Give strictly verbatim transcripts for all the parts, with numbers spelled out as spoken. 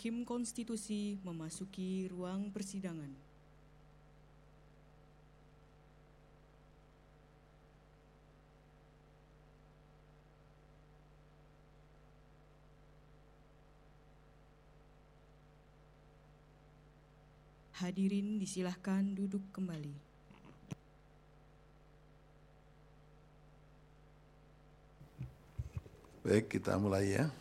Hakim Konstitusi memasuki ruang persidangan. Hadirin disilahkan duduk kembali. Baik, kita mulai ya.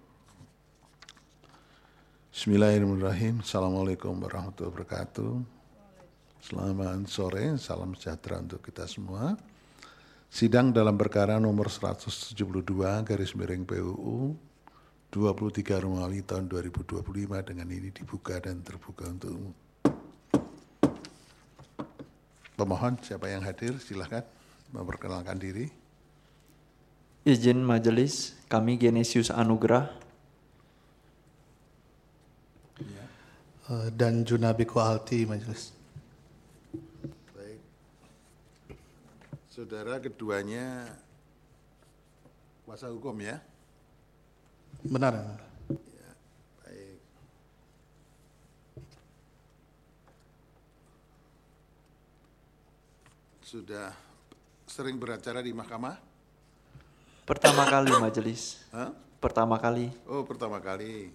Bismillahirrahmanirrahim. Assalamualaikum warahmatullahi wabarakatuh. Selamat sore, salam sejahtera untuk kita semua. Sidang dalam perkara nomor seratus tujuh puluh dua garis miring P U U dua puluh tiga Romawi tahun dua ribu dua puluh lima dengan ini dibuka dan terbuka untuk umum. Pemohon, siapa yang hadir? Silahkan memperkenalkan diri. Izin majelis, kami Genesius Anugrah. Ya. Dan Junabiko Alti, majelis. Baik. Saudara keduanya kuasa hukum ya? Benar. Ya, baik. Sudah sering beracara di mahkamah? Pertama kali majelis. Hah? Pertama kali. Oh, pertama kali.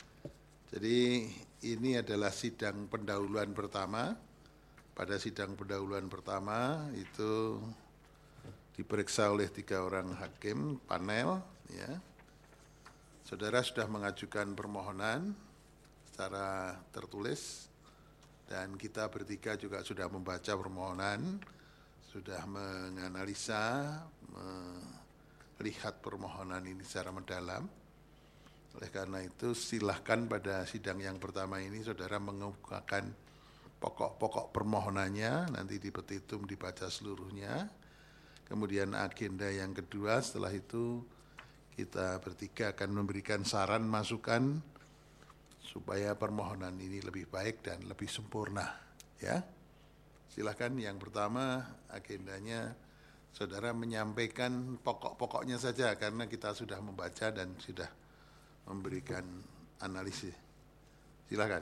Jadi ini adalah sidang pendahuluan pertama. Pada sidang pendahuluan pertama itu diperiksa oleh tiga orang hakim panel. Ya. Saudara sudah mengajukan permohonan secara tertulis dan kita bertiga juga sudah membaca permohonan, sudah menganalisa, melihat permohonan ini secara mendalam. Oleh karena itu silahkan pada sidang yang pertama ini saudara mengemukakan pokok-pokok permohonannya, nanti dipetitum dibaca seluruhnya. Kemudian agenda yang kedua setelah itu kita bertiga akan memberikan saran masukan supaya permohonan ini lebih baik dan lebih sempurna. Ya, silahkan yang pertama agendanya saudara menyampaikan pokok-pokoknya saja karena kita sudah membaca dan sudah memberikan analisis. Silakan.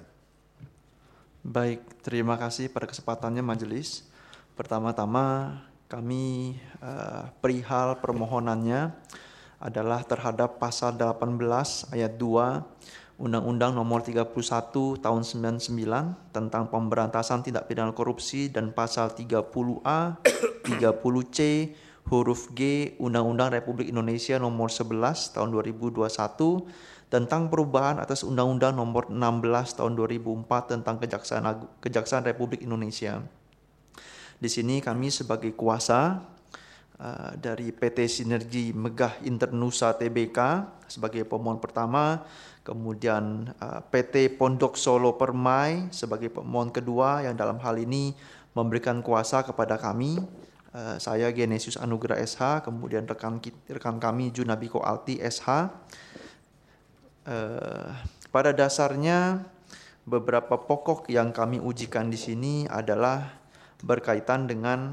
Baik, terima kasih pada kesempatannya majelis. Pertama-tama kami uh, perihal permohonannya adalah terhadap pasal delapan belas ayat dua Undang-Undang Nomor tiga puluh satu Tahun sembilan puluh sembilan tentang pemberantasan tindak pidana korupsi dan pasal tiga puluh A, tiga puluh C, huruf G Undang-Undang Republik Indonesia Nomor sebelas Tahun dua ribu dua puluh satu tentang perubahan atas Undang-Undang Nomor enam belas Tahun dua ribu empat tentang Kejaksaan Agung, Kejaksaan Republik Indonesia. Di sini kami sebagai kuasa uh, dari P T Sinergi Megah Internusa T B K sebagai pemohon pertama, kemudian uh, P T Pondok Solo Permai sebagai pemohon kedua yang dalam hal ini memberikan kuasa kepada kami. Uh, saya Genesius Anugrah S H, kemudian rekan rekan kami Junabiko Alti S H. Uh, pada dasarnya beberapa pokok yang kami ujikan di sini adalah berkaitan dengan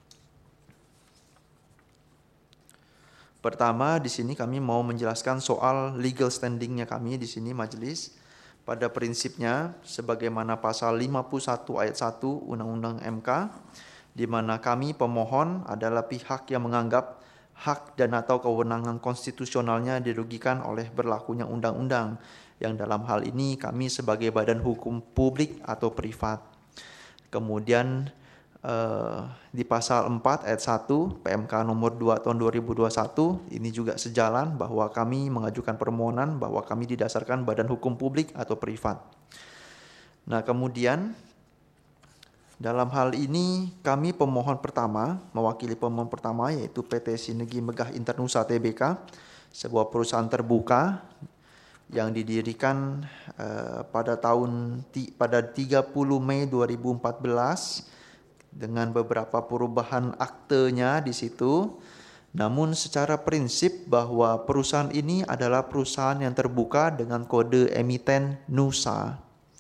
pertama di sini kami mau menjelaskan soal legal standingnya kami di sini majelis. Pada prinsipnya sebagaimana pasal lima puluh satu ayat satu Undang-Undang M K, di mana kami pemohon adalah pihak yang menganggap hak dan atau kewenangan konstitusionalnya dirugikan oleh berlakunya undang-undang, yang dalam hal ini kami sebagai badan hukum publik atau privat. Kemudian eh, di pasal empat ayat satu P M K nomor dua tahun dua ribu dua puluh satu ini juga sejalan bahwa kami mengajukan permohonan bahwa kami didasarkan badan hukum publik atau privat. Nah, kemudian dalam hal ini kami pemohon pertama, mewakili pemohon pertama yaitu P T Sinergi Megah Internusa T B K, sebuah perusahaan terbuka yang didirikan uh, pada tahun pada tiga puluh Mei dua ribu empat belas dengan beberapa perubahan aktenya di situ. Namun secara prinsip bahwa perusahaan ini adalah perusahaan yang terbuka dengan kode emiten Nusa.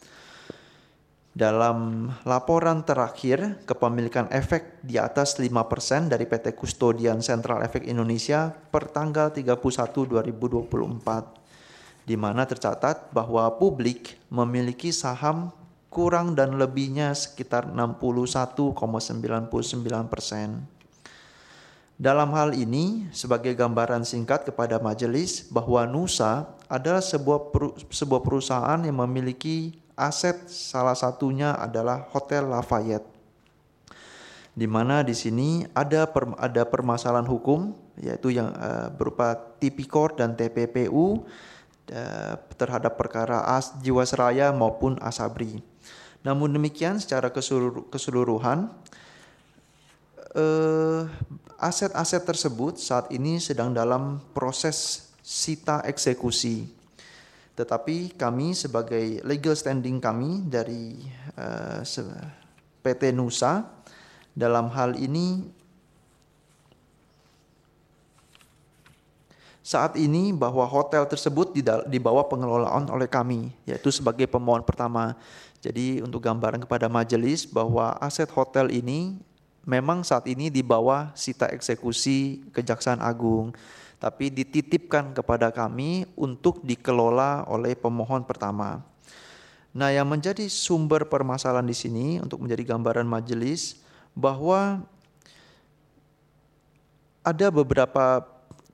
Dalam laporan terakhir kepemilikan efek di atas lima persen dari P T Kustodian Sentral Efek Indonesia per tanggal tiga puluh satu Desember dua ribu dua puluh empat. di mana tercatat bahwa publik memiliki saham kurang dan lebihnya sekitar enam puluh satu koma sembilan sembilan persen. Dalam hal ini, sebagai gambaran singkat kepada majelis bahwa Nusa adalah sebuah sebuah perusahaan yang memiliki aset, salah satunya adalah Hotel Lafayette, di mana di sini ada per, ada permasalahan hukum, yaitu yang uh, berupa Tipikor dan T P P U uh, terhadap perkara As, Jiwasraya maupun Asabri. Namun demikian, secara keseluruh, keseluruhan uh, aset-aset tersebut saat ini sedang dalam proses sita eksekusi. Tetapi kami sebagai legal standing kami dari uh, P T Nusa dalam hal ini saat ini bahwa hotel tersebut di bawah pengelolaan oleh kami, yaitu sebagai pemohon pertama. Jadi untuk gambaran kepada majelis bahwa aset hotel ini memang saat ini di bawah sita eksekusi Kejaksaan Agung, tapi dititipkan kepada kami untuk dikelola oleh pemohon pertama. Nah, yang menjadi sumber permasalahan di sini untuk menjadi gambaran majelis bahwa ada beberapa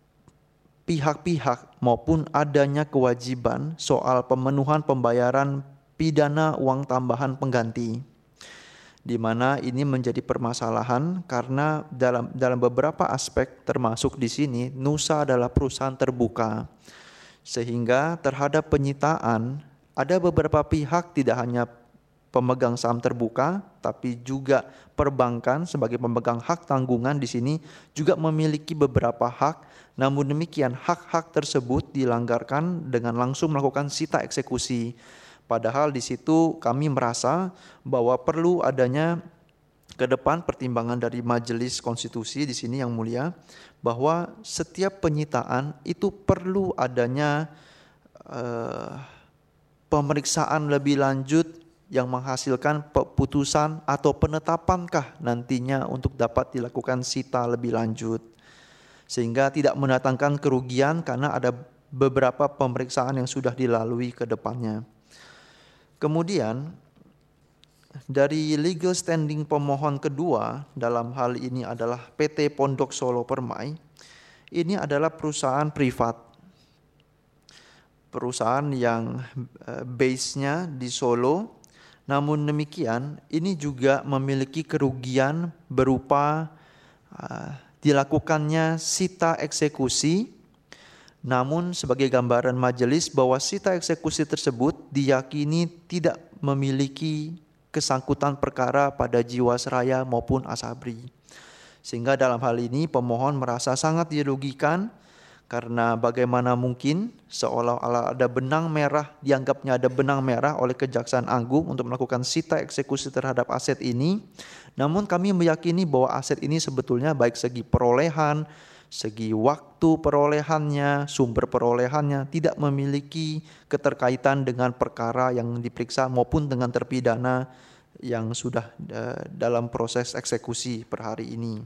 pihak-pihak maupun adanya kewajiban soal pemenuhan pembayaran pidana uang tambahan pengganti, di mana ini menjadi permasalahan karena dalam dalam beberapa aspek termasuk di sini Nusa adalah perusahaan terbuka, sehingga terhadap penyitaan ada beberapa pihak, tidak hanya pemegang saham terbuka tapi juga perbankan sebagai pemegang hak tanggungan di sini juga memiliki beberapa hak. Namun demikian hak-hak tersebut dilanggarkan dengan langsung melakukan sita eksekusi. Padahal di situ kami merasa bahwa perlu adanya ke depan pertimbangan dari Majelis Konstitusi di sini yang mulia, bahwa setiap penyitaan itu perlu adanya uh, pemeriksaan lebih lanjut yang menghasilkan putusan atau penetapankah nantinya untuk dapat dilakukan sita lebih lanjut, sehingga tidak mendatangkan kerugian karena ada beberapa pemeriksaan yang sudah dilalui ke depannya. Kemudian dari legal standing pemohon kedua dalam hal ini adalah P T Pondok Solo Permai. Ini adalah perusahaan privat, perusahaan yang base-nya di Solo. Namun demikian ini juga memiliki kerugian berupa uh, dilakukannya sita eksekusi. Namun sebagai gambaran majelis bahwa sita eksekusi tersebut diyakini tidak memiliki kesangkutan perkara pada Jiwasraya maupun Asabri. Sehingga dalam hal ini pemohon merasa sangat dirugikan karena bagaimana mungkin seolah-olah ada benang merah, dianggapnya ada benang merah oleh Kejaksaan Agung untuk melakukan sita eksekusi terhadap aset ini. Namun kami meyakini bahwa aset ini sebetulnya baik segi perolehan, segi waktu perolehannya, sumber perolehannya tidak memiliki keterkaitan dengan perkara yang diperiksa maupun dengan terpidana yang sudah uh, dalam proses eksekusi per hari ini.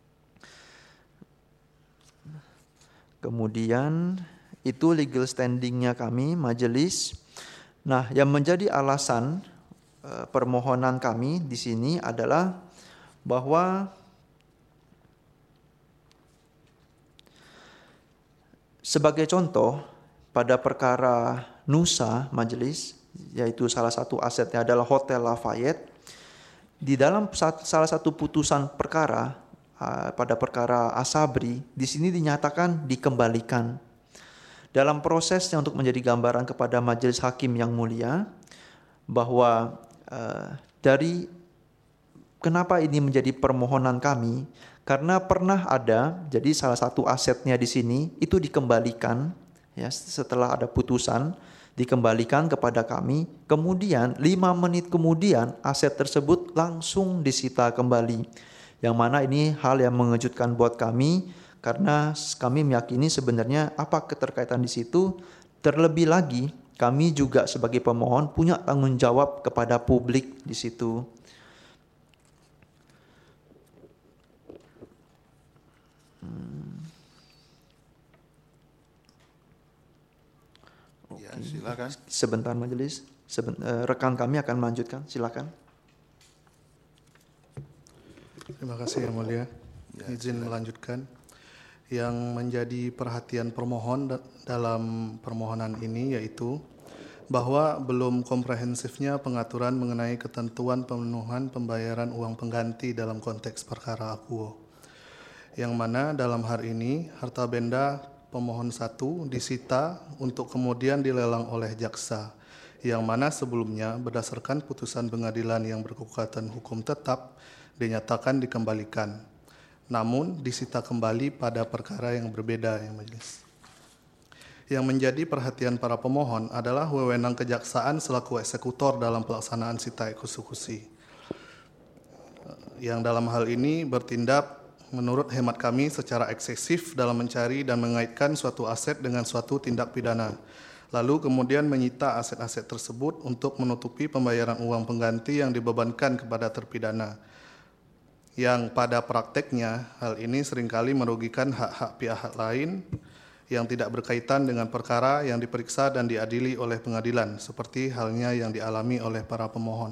Kemudian itu legal standingnya kami majelis. Nah, yang menjadi alasan uh, permohonan kami di sini adalah bahwa sebagai contoh, pada perkara Nusa majelis, yaitu salah satu asetnya adalah Hotel Lafayette, di dalam salah satu putusan perkara pada perkara Asabri, di sini dinyatakan dikembalikan. Dalam prosesnya untuk menjadi gambaran kepada majelis hakim yang mulia, bahwa uh, dari kenapa ini menjadi permohonan kami, karena pernah ada, jadi salah satu asetnya di sini itu dikembalikan, ya setelah ada putusan dikembalikan kepada kami. Kemudian lima menit kemudian aset tersebut langsung disita kembali. Yang mana ini hal yang mengejutkan buat kami karena kami meyakini sebenarnya apa keterkaitan di situ. Terlebih lagi kami juga sebagai pemohon punya tanggung jawab kepada publik di situ. Ya, silakan. Sebentar majelis, Seben, uh, rekan kami akan melanjutkan, silakan. Terima kasih Yang Mulia. Ya, Izin silakan. melanjutkan. Yang menjadi perhatian permohon dalam permohonan ini yaitu bahwa belum komprehensifnya pengaturan mengenai ketentuan pemenuhan pembayaran uang pengganti dalam konteks perkara akuo. Yang mana dalam hal ini harta benda pemohon satu disita untuk kemudian dilelang oleh jaksa, yang mana sebelumnya berdasarkan putusan pengadilan yang berkekuatan hukum tetap dinyatakan dikembalikan, namun disita kembali pada perkara yang berbeda yang majelis. Yang menjadi perhatian para pemohon adalah wewenang kejaksaan selaku eksekutor dalam pelaksanaan sita eksekusi, yang dalam hal ini bertindak menurut hemat kami secara eksesif dalam mencari dan mengaitkan suatu aset dengan suatu tindak pidana, lalu kemudian menyita aset-aset tersebut untuk menutupi pembayaran uang pengganti yang dibebankan kepada terpidana, yang pada prakteknya hal ini seringkali merugikan hak-hak pihak lain yang tidak berkaitan dengan perkara yang diperiksa dan diadili oleh pengadilan, seperti halnya yang dialami oleh para pemohon.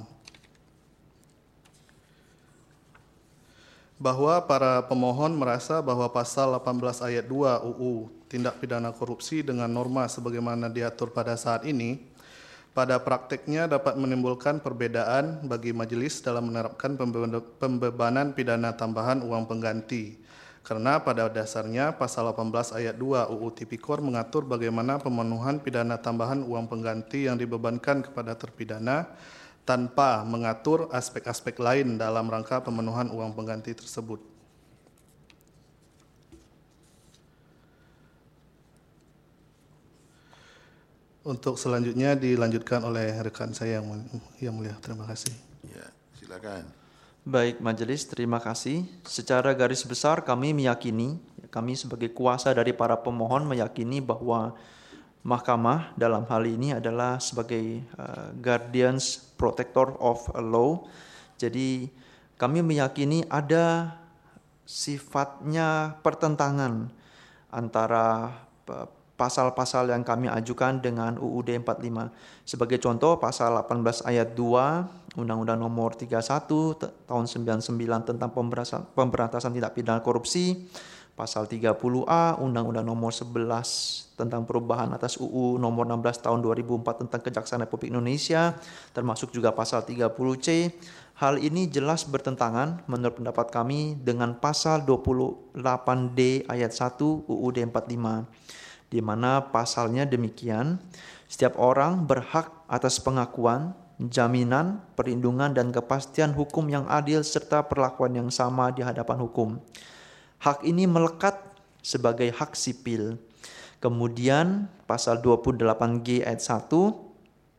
Bahwa para pemohon merasa bahwa pasal delapan belas ayat dua U U Tindak Pidana Korupsi dengan norma sebagaimana diatur pada saat ini, pada prakteknya dapat menimbulkan perbedaan bagi majelis dalam menerapkan pembebanan pidana tambahan uang pengganti. Karena pada dasarnya pasal delapan belas ayat dua U U Tipikor mengatur bagaimana pemenuhan pidana tambahan uang pengganti yang dibebankan kepada terpidana tanpa mengatur aspek-aspek lain dalam rangka pemenuhan uang pengganti tersebut. Untuk selanjutnya dilanjutkan oleh rekan saya yang yang mulia. Terima kasih. Ya, silakan. Baik majelis, terima kasih. Secara garis besar kami meyakini, kami sebagai kuasa dari para pemohon meyakini bahwa mahkamah dalam hal ini adalah sebagai uh, guardians protector of a law. Jadi kami meyakini ada sifatnya pertentangan antara uh, pasal-pasal yang kami ajukan dengan U U D empat puluh lima. Sebagai contoh, pasal delapan belas ayat dua Undang-Undang Nomor tiga puluh satu tahun sembilan puluh sembilan tentang pemberantasan tindak pidana korupsi, pasal tiga puluh A Undang-Undang Nomor sebelas tentang perubahan atas U U Nomor enam belas tahun dua ribu empat tentang Kejaksaan Republik Indonesia, termasuk juga pasal tiga puluh C. Hal ini jelas bertentangan menurut pendapat kami dengan pasal dua puluh delapan D ayat satu U U D empat puluh lima. Di mana pasalnya demikian, setiap orang berhak atas pengakuan, jaminan, perlindungan, dan kepastian hukum yang adil serta perlakuan yang sama di hadapan hukum. Hak ini melekat sebagai hak sipil. Kemudian pasal dua puluh delapan G ayat satu,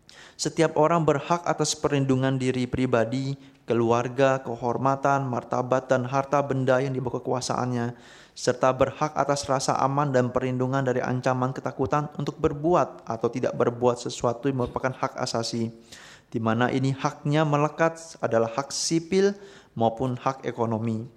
setiap orang berhak atas perlindungan diri pribadi, keluarga, kehormatan, martabat, dan harta benda yang dibawa kekuasaannya, serta berhak atas rasa aman dan perlindungan dari ancaman ketakutan untuk berbuat atau tidak berbuat sesuatu yang merupakan hak asasi, di mana ini haknya melekat adalah hak sipil maupun hak ekonomi.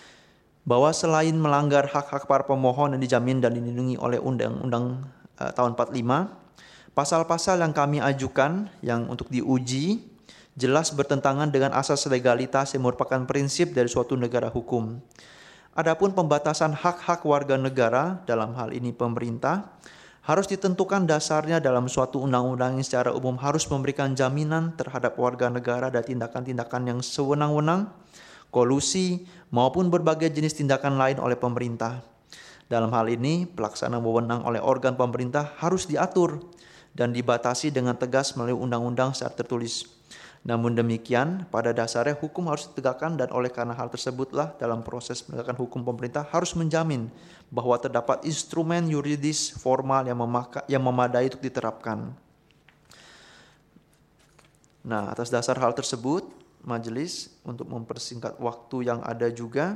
Bahwa selain melanggar hak-hak para pemohon yang dijamin dan dilindungi oleh Undang-Undang uh, tahun empat puluh lima, pasal-pasal yang kami ajukan yang untuk diuji jelas bertentangan dengan asas legalitas yang merupakan prinsip dari suatu negara hukum. Adapun pembatasan hak-hak warga negara, dalam hal ini pemerintah, harus ditentukan dasarnya dalam suatu undang-undang yang secara umum harus memberikan jaminan terhadap warga negara dari tindakan-tindakan yang sewenang-wenang, kolusi, maupun berbagai jenis tindakan lain oleh pemerintah. Dalam hal ini, pelaksanaan wewenang oleh organ pemerintah harus diatur dan dibatasi dengan tegas melalui undang-undang secara tertulis. Namun demikian, pada dasarnya hukum harus ditegakkan dan oleh karena hal tersebutlah dalam proses penegakan hukum pemerintah harus menjamin bahwa terdapat instrumen yuridis formal yang, memaka, yang memadai untuk diterapkan. Nah, atas dasar hal tersebut, majelis untuk mempersingkat waktu yang ada juga,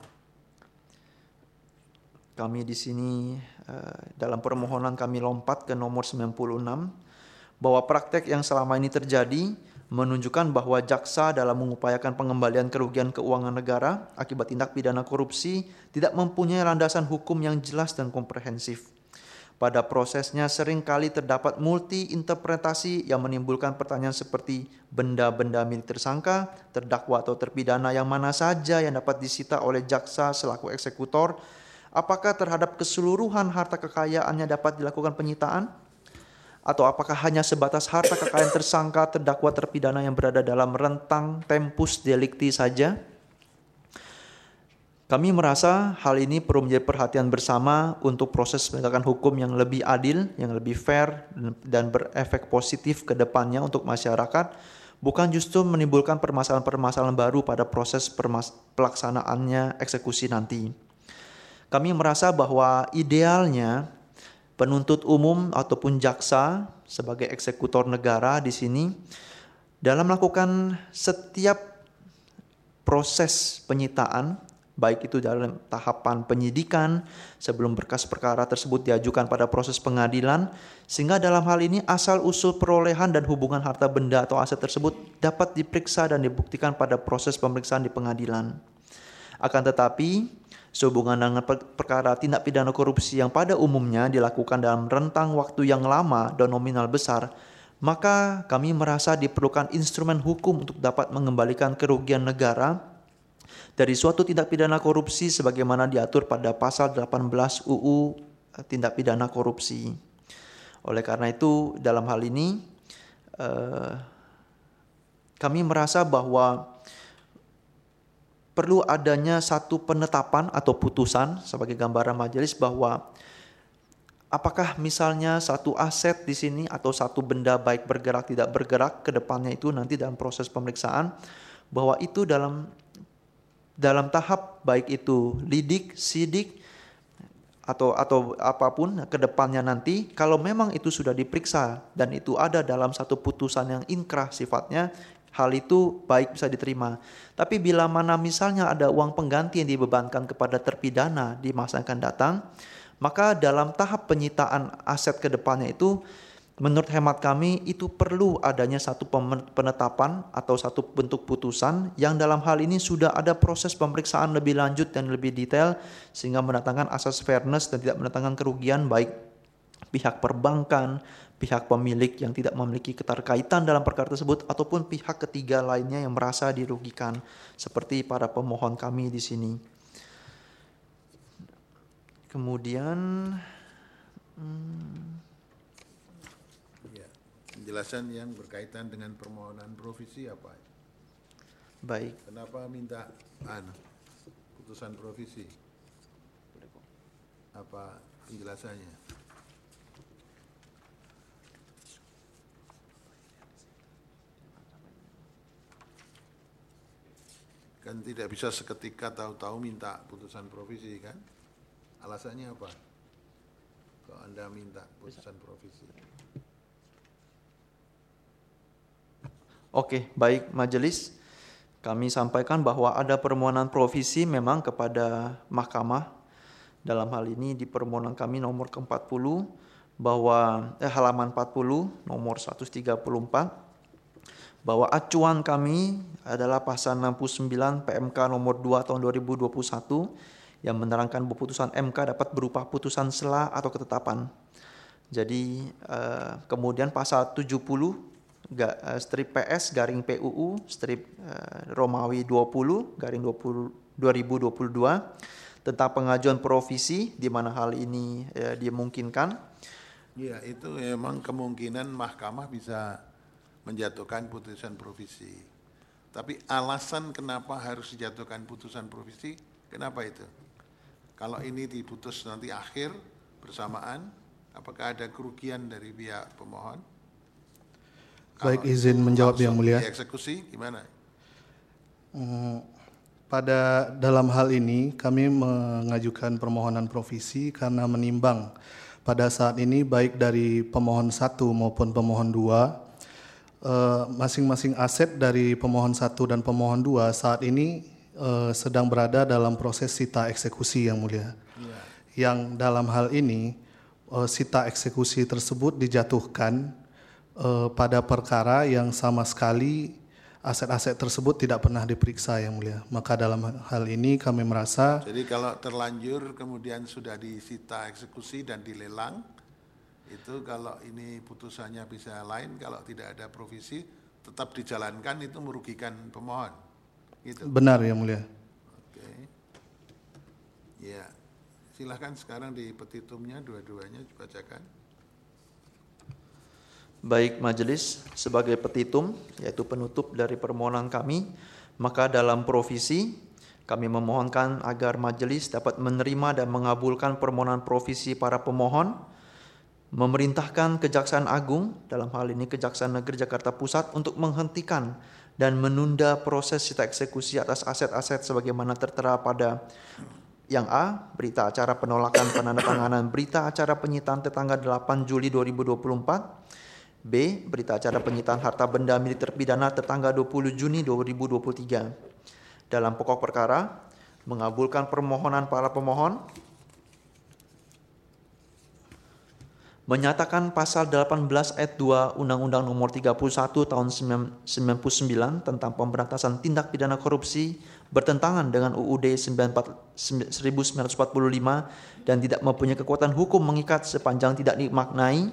kami di sini dalam permohonan kami lompat ke nomor sembilan puluh enam, bahwa praktek yang selama ini terjadi menunjukkan bahwa jaksa dalam mengupayakan pengembalian kerugian keuangan negara akibat tindak pidana korupsi tidak mempunyai landasan hukum yang jelas dan komprehensif. Pada prosesnya seringkali terdapat multi-interpretasi yang menimbulkan pertanyaan seperti benda-benda milik tersangka, terdakwa atau terpidana yang mana saja yang dapat disita oleh jaksa selaku eksekutor, apakah terhadap keseluruhan harta kekayaannya dapat dilakukan penyitaan, atau apakah hanya sebatas harta kekayaan tersangka, terdakwa, terpidana yang berada dalam rentang tempus delicti saja. Kami merasa hal ini perlu menjadi perhatian bersama untuk proses penegakan hukum yang lebih adil, yang lebih fair, dan berefek positif ke depannya untuk masyarakat, bukan justru menimbulkan permasalahan-permasalahan baru pada proses pelaksanaannya eksekusi nanti. Kami merasa bahwa idealnya penuntut umum ataupun jaksa sebagai eksekutor negara di sini dalam melakukan setiap proses penyitaan, baik itu dalam tahapan penyidikan sebelum berkas perkara tersebut diajukan pada proses pengadilan, sehingga dalam hal ini asal-usul perolehan dan hubungan harta benda atau aset tersebut dapat diperiksa dan dibuktikan pada proses pemeriksaan di pengadilan. Akan tetapi, sehubungan dengan perkara tindak pidana korupsi yang pada umumnya dilakukan dalam rentang waktu yang lama dan nominal besar, maka kami merasa diperlukan instrumen hukum untuk dapat mengembalikan kerugian negara dari suatu tindak pidana korupsi sebagaimana diatur pada pasal delapan belas U U tindak pidana korupsi. Oleh karena itu, dalam hal ini eh, kami merasa bahwa perlu adanya satu penetapan atau putusan sebagai gambaran majelis bahwa apakah misalnya satu aset di sini atau satu benda baik bergerak tidak bergerak ke depannya itu nanti dalam proses pemeriksaan, bahwa itu dalam dalam tahap baik itu lidik, sidik, atau atau apapun ke depannya nanti, kalau memang itu sudah diperiksa dan itu ada dalam satu putusan yang inkrah sifatnya, hal itu baik bisa diterima. Tapi bila mana misalnya ada uang pengganti yang dibebankan kepada terpidana di masa yang akan datang, maka dalam tahap penyitaan aset ke depannya itu, menurut hemat kami itu perlu adanya satu penetapan atau satu bentuk putusan yang dalam hal ini sudah ada proses pemeriksaan lebih lanjut dan lebih detail sehingga mendatangkan asas fairness dan tidak mendatangkan kerugian baik pihak perbankan, pihak pemilik yang tidak memiliki keterkaitan dalam perkara tersebut ataupun pihak ketiga lainnya yang merasa dirugikan seperti para pemohon kami di sini. Kemudian hmm, penjelasan yang berkaitan dengan permohonan provisi apa? Baik. Kenapa minta anu, putusan provisi? Apa penjelasannya? Kan tidak bisa seketika tahu-tahu minta putusan provisi kan? Alasannya apa? Kalau Anda minta putusan provisi. Oke, baik majelis. Kami sampaikan bahwa ada permohonan provisi memang kepada mahkamah. Dalam hal ini di permohonan kami nomor ke empat puluh bahwa eh, halaman empat puluh nomor seratus tiga puluh empat bahwa acuan kami adalah pasal enam puluh sembilan P M K nomor dua tahun dua ribu dua puluh satu yang menerangkan bahwa putusan M K dapat berupa putusan sela atau ketetapan. Jadi eh, kemudian pasal tujuh puluh strip P S garing P U U strip uh, Romawi dua puluh garing dua ribu dua puluh dua tentang pengajuan provisi di mana hal ini uh, dimungkinkan. Ya, itu memang kemungkinan mahkamah bisa menjatuhkan putusan provisi. Tapi alasan kenapa harus dijatuhkan putusan provisi, kenapa itu? Kalau ini diputus nanti akhir bersamaan, apakah ada kerugian dari pihak pemohon? Baik, izin menjawab Yang Mulia. Eksekusi gimana? Hmm, pada dalam hal ini kami mengajukan permohonan provisi karena menimbang pada saat ini baik dari pemohon satu maupun pemohon dua, eh, masing-masing aset dari pemohon satu dan pemohon dua saat ini eh, sedang berada dalam proses sita eksekusi Yang Mulia. Ya. Yang dalam hal ini eh, sita eksekusi tersebut dijatuhkan pada perkara yang sama sekali aset-aset tersebut tidak pernah diperiksa Yang Mulia. Maka dalam hal ini kami merasa, jadi kalau terlanjur kemudian sudah disita eksekusi dan dilelang, Itu kalau ini putusannya bisa lain, kalau tidak ada provisi tetap dijalankan, itu merugikan pemohon. Gitu. Benar ya mulia. Oke. Ya, silahkan sekarang di petitumnya dua-duanya dibacakan. Baik majelis, sebagai petitum yaitu penutup dari permohonan kami, maka dalam provisi kami memohonkan agar majelis dapat menerima dan mengabulkan permohonan provisi para pemohon, memerintahkan Kejaksaan Agung, dalam hal ini Kejaksaan Negeri Jakarta Pusat, untuk menghentikan dan menunda proses sita eksekusi atas aset-aset sebagaimana tertera pada yang A, berita acara penolakan penandatanganan berita acara penyitaan tertanggal delapan Juli dua ribu dua puluh empat, B, berita acara penyitaan harta benda milik terpidana tertanggal dua puluh Juni dua ribu dua puluh tiga. Dalam pokok perkara, mengabulkan permohonan para pemohon, menyatakan pasal delapan belas ayat dua Undang-Undang Nomor tiga puluh satu tahun sembilan puluh sembilan tentang pemberantasan tindak pidana korupsi bertentangan dengan U U D seribu sembilan ratus empat puluh lima dan tidak mempunyai kekuatan hukum mengikat sepanjang tidak dimaknai,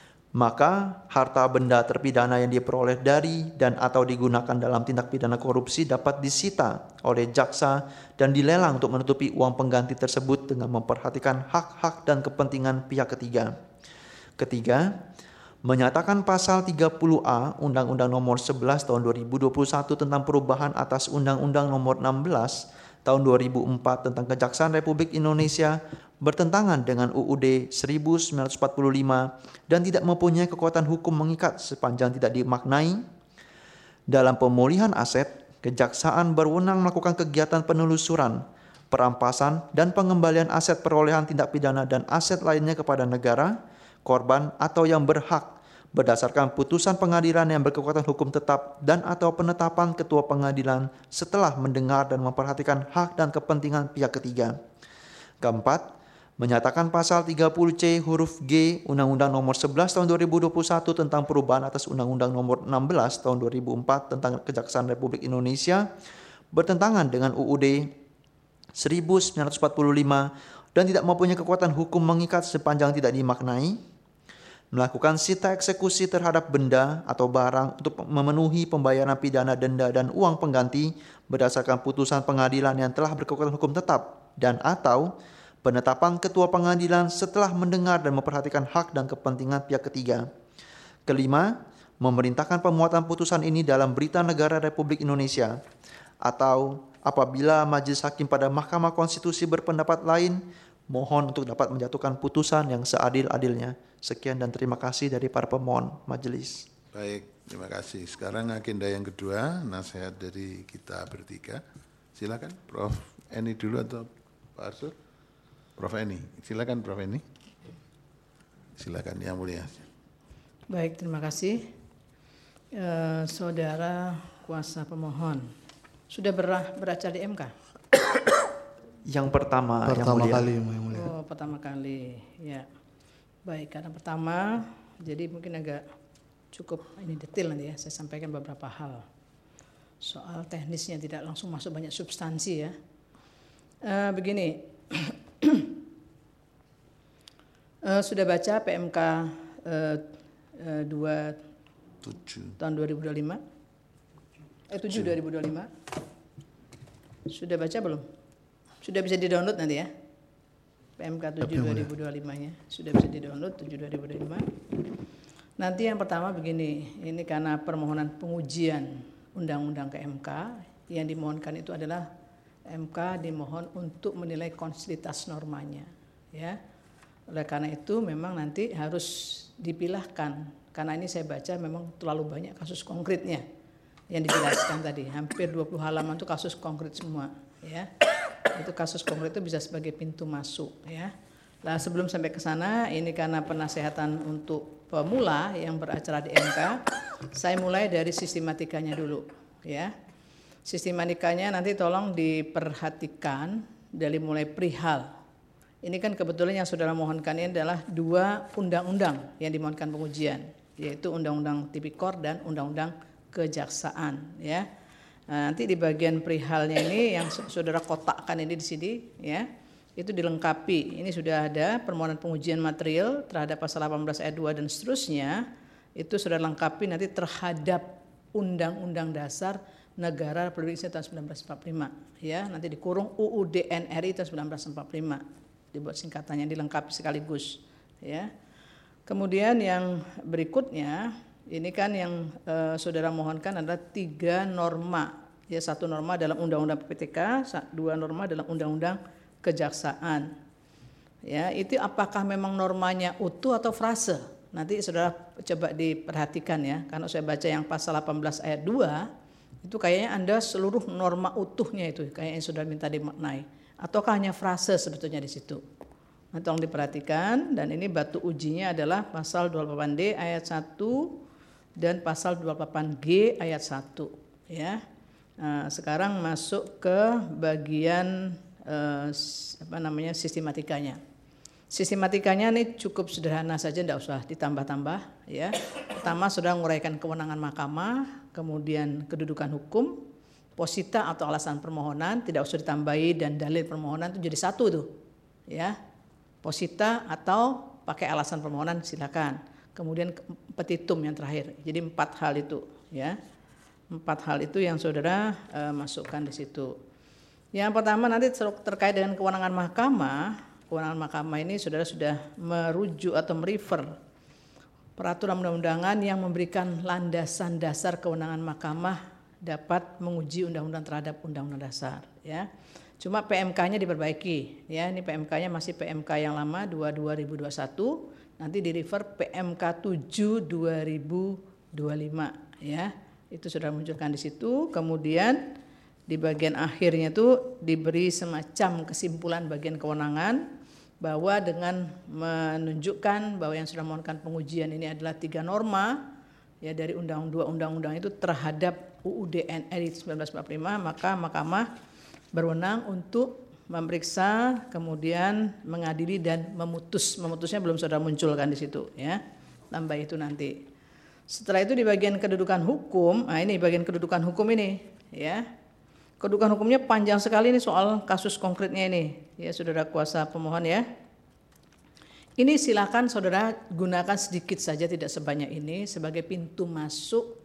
maka harta benda terpidana yang diperoleh dari dan atau digunakan dalam tindak pidana korupsi dapat disita oleh jaksa dan dilelang untuk menutupi uang pengganti tersebut dengan memperhatikan hak-hak dan kepentingan pihak ketiga. Ketiga, menyatakan pasal tiga puluh A Undang-Undang Nomor sebelas tahun dua ribu dua puluh satu tentang perubahan atas Undang-Undang Nomor enam belas tahun dua ribu empat tentang Kejaksaan Republik Indonesia bertentangan dengan U U D seribu sembilan ratus empat puluh lima dan tidak mempunyai kekuatan hukum mengikat sepanjang tidak dimaknai. Dalam pemulihan aset, Kejaksaan berwenang melakukan kegiatan penelusuran, perampasan, dan pengembalian aset perolehan tindak pidana dan aset lainnya kepada negara, korban, atau yang berhak berdasarkan putusan pengadilan yang berkekuatan hukum tetap dan atau penetapan ketua pengadilan setelah mendengar dan memperhatikan hak dan kepentingan pihak ketiga. Keempat, menyatakan pasal tiga puluh C huruf G Undang-Undang Nomor sebelas tahun dua ribu dua puluh satu tentang perubahan atas Undang-Undang Nomor enam belas tahun dua ribu empat tentang Kejaksaan Republik Indonesia bertentangan dengan U U D seribu sembilan ratus empat puluh lima dan tidak mempunyai kekuatan hukum mengikat sepanjang tidak dimaknai. Melakukan sita eksekusi terhadap benda atau barang untuk memenuhi pembayaran pidana denda dan uang pengganti berdasarkan putusan pengadilan yang telah berkekuatan hukum tetap dan atau penetapan ketua pengadilan setelah mendengar dan memperhatikan hak dan kepentingan pihak ketiga. Kelima, memerintahkan pemuatan putusan ini dalam Berita Negara Republik Indonesia, atau apabila majelis hakim pada Mahkamah Konstitusi berpendapat lain, mohon untuk dapat menjatuhkan putusan yang seadil-adilnya. Sekian dan terima kasih dari para pemohon majelis. Baik, terima kasih. Sekarang agenda yang kedua, nasihat dari kita bertiga. Silakan, Prof Eni dulu atau Pak Arsul? Prof Eni, silakan Prof Eni. Silakan Yang Mulia. Baik, terima kasih. Eh, saudara kuasa pemohon, sudah ber- beracara di M K? Yang pertama, Pertama yang mulia. kali, Yang Mulia. Oh, pertama kali, ya. Baik, karena pertama, jadi mungkin agak cukup ini detail nanti ya. Saya sampaikan beberapa hal soal teknisnya, tidak langsung masuk banyak substansi ya. Uh, begini, uh, sudah baca P M K uh, uh, dua Tujuh. tahun dua ribu dua puluh lima, eh tujuh dua ribu dua puluh lima. Sudah baca belum? Sudah bisa di-download nanti ya. P M K tujuh dua ribu dua puluh lima-nya sudah bisa di-download tujuh dua ribu dua puluh lima. Nanti yang pertama begini, ini karena permohonan pengujian undang-undang ke M K, yang dimohonkan itu adalah M K dimohon untuk menilai konstitusitas normanya, ya. Oleh karena itu memang nanti harus dipilahkan, karena ini saya baca memang terlalu banyak kasus konkretnya yang dijelaskan tadi, hampir dua puluh halaman itu kasus konkret semua, ya. Itu kasus konkret itu bisa sebagai pintu masuk, ya. Nah, sebelum sampai ke sana, ini karena penasehatan untuk pemula yang beracara di M K, saya mulai dari sistematikanya dulu, ya. Sistematikanya nanti tolong diperhatikan dari mulai perihal. Ini kan kebetulan yang saudara mohonkan ini adalah dua undang-undang yang dimohonkan pengujian, yaitu Undang-Undang Tipikor dan Undang-Undang Kejaksaan, ya. Nah, nanti di bagian perihalnya ini yang saudara kotakkan ini di sini, ya. itu dilengkapi. Ini sudah ada permohonan pengujian material terhadap pasal delapan belas ayat dua dan seterusnya, itu sudah lengkapi nanti terhadap Undang-Undang Dasar Negara Republik Indonesia tahun sembilan belas empat puluh lima, ya, nanti dikurung U U D N R I tahun sembilan belas empat puluh lima, dibuat singkatannya, dilengkapi sekaligus, ya. Kemudian yang berikutnya, ini kan yang eh, saudara mohonkan adalah tiga norma, ya, satu norma dalam Undang-Undang P P T K, dua norma dalam Undang-Undang Kejaksaan, ya. Itu apakah memang normanya utuh atau frase? Nanti saudara coba diperhatikan, ya, karena saya baca yang pasal delapan belas ayat dua itu kayaknya Anda seluruh norma utuhnya itu kayaknya sudah minta dimaknai, ataukah hanya frase sebetulnya di situ. Nah, tolong diperhatikan, dan ini batu ujinya adalah pasal dua puluh delapan D ayat satu dan pasal dua puluh delapan G ayat satu, ya. Nah, sekarang masuk ke bagian eh, apa namanya sistematikanya. Sistematikanya ini cukup sederhana saja, tidak usah ditambah-tambah, ya. Pertama, sudah menguraikan kewenangan mahkamah, kemudian kedudukan hukum, posita atau alasan permohonan tidak usah ditambahi, dan dalil permohonan itu jadi satu tuh, ya. Posita atau pakai alasan permohonan silakan. Kemudian petitum yang terakhir. Jadi empat hal itu, ya. Empat hal itu yang saudara eh, masukkan di situ. Yang pertama nanti terkait dengan kewenangan mahkamah. Kewenangan mahkamah ini saudara sudah merujuk atau merefer peraturan undang-undangan yang memberikan landasan dasar kewenangan mahkamah dapat menguji undang-undang terhadap undang-undang dasar, ya. Cuma P M K-nya diperbaiki, ya. Ini P M K-nya masih P M K yang lama dua puluh dua ribu dua puluh satu, nanti di refer P M K tujuh dua ribu dua puluh lima, ya. Itu sudah munculkan di situ. Kemudian di bagian akhirnya itu diberi semacam kesimpulan bagian kewenangan bahwa dengan menunjukkan bahwa yang sudah mohonkan pengujian ini adalah tiga norma, ya, dari undang dua undang-undang itu terhadap U U D N R I seribu sembilan ratus empat puluh lima, maka mahkamah berwenang untuk memeriksa, kemudian mengadili dan memutus. Memutusnya belum sudah munculkan di situ, ya. Tambah itu nanti. Setelah itu di bagian kedudukan hukum, nah ini bagian kedudukan hukum ini, ya. Kedudukan hukumnya panjang sekali ini soal kasus konkretnya ini, ya, saudara kuasa pemohon, ya. Ini silakan saudara gunakan sedikit saja, tidak sebanyak ini, sebagai pintu masuk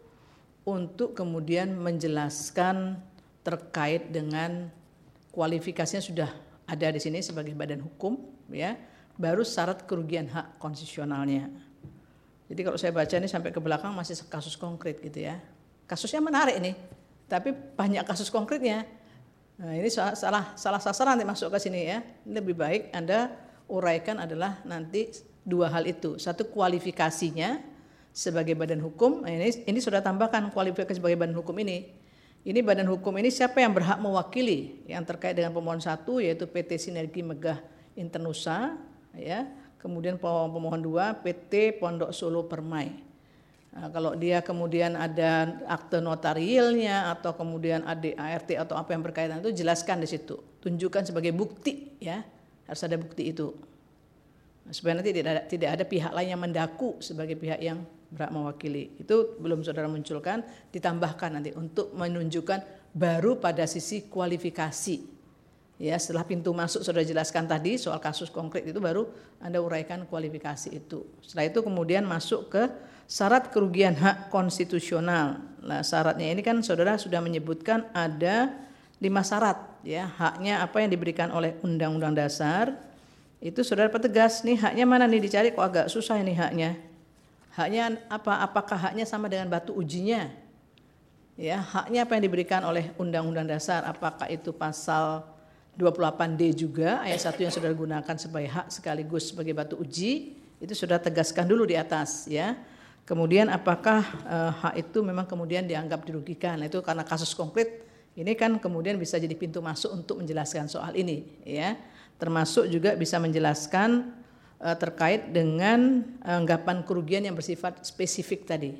untuk kemudian menjelaskan terkait dengan kualifikasinya sudah ada di sini sebagai badan hukum, ya. Baru syarat kerugian hak konstitusionalnya. Jadi kalau saya baca ini sampai ke belakang masih kasus konkret gitu, ya. Kasusnya menarik nih. Tapi banyak kasus konkretnya. Nah, ini salah salah sasaran nanti masuk ke sini, ya. Lebih baik Anda uraikan adalah nanti dua hal itu. Satu, kualifikasinya sebagai badan hukum. Nah, ini ini sudah tambahkan kualifikasi sebagai badan hukum ini. Ini badan hukum ini siapa yang berhak mewakili yang terkait dengan pemohon satu, yaitu P T Sinergi Megah Internusa, ya. Kemudian pemohon dua P T Pondok Solo Permai. Nah, kalau dia kemudian ada akte notarialnya atau kemudian A D A R T atau apa yang berkaitan itu jelaskan di situ, tunjukkan sebagai bukti, ya, harus ada bukti itu, nah, supaya nanti tidak ada, tidak ada pihak lain yang mendaku sebagai pihak yang berhak mewakili. Itu belum saudara munculkan, ditambahkan nanti untuk menunjukkan baru pada sisi kualifikasi, ya. Setelah pintu masuk sudah jelaskan tadi soal kasus konkret itu, baru Anda uraikan kualifikasi itu. Setelah itu kemudian masuk ke syarat kerugian hak konstitusional. Nah, syaratnya ini kan saudara sudah menyebutkan ada lima syarat, ya. Haknya apa yang diberikan oleh Undang-Undang Dasar. Itu saudara pertegas, nih haknya mana nih, dicari kok agak susah ini haknya. Haknya apa? Apakah haknya sama dengan batu ujinya? Ya, haknya apa yang diberikan oleh Undang-Undang Dasar? Apakah itu pasal dua puluh delapan D juga ayat satu yang saudara gunakan sebagai hak sekaligus sebagai batu uji? Itu sudah tegaskan dulu di atas, ya. Kemudian apakah eh, hak itu memang kemudian dianggap dirugikan? Nah, itu karena kasus konkret ini kan kemudian bisa jadi pintu masuk untuk menjelaskan soal ini, ya. Termasuk juga bisa menjelaskan eh, terkait dengan anggapan kerugian yang bersifat spesifik tadi.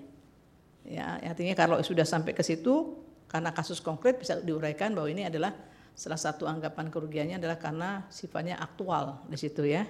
Ya, artinya kalau sudah sampai ke situ karena kasus konkret bisa diuraikan bahwa ini adalah salah satu anggapan kerugiannya adalah karena sifatnya aktual di situ, ya.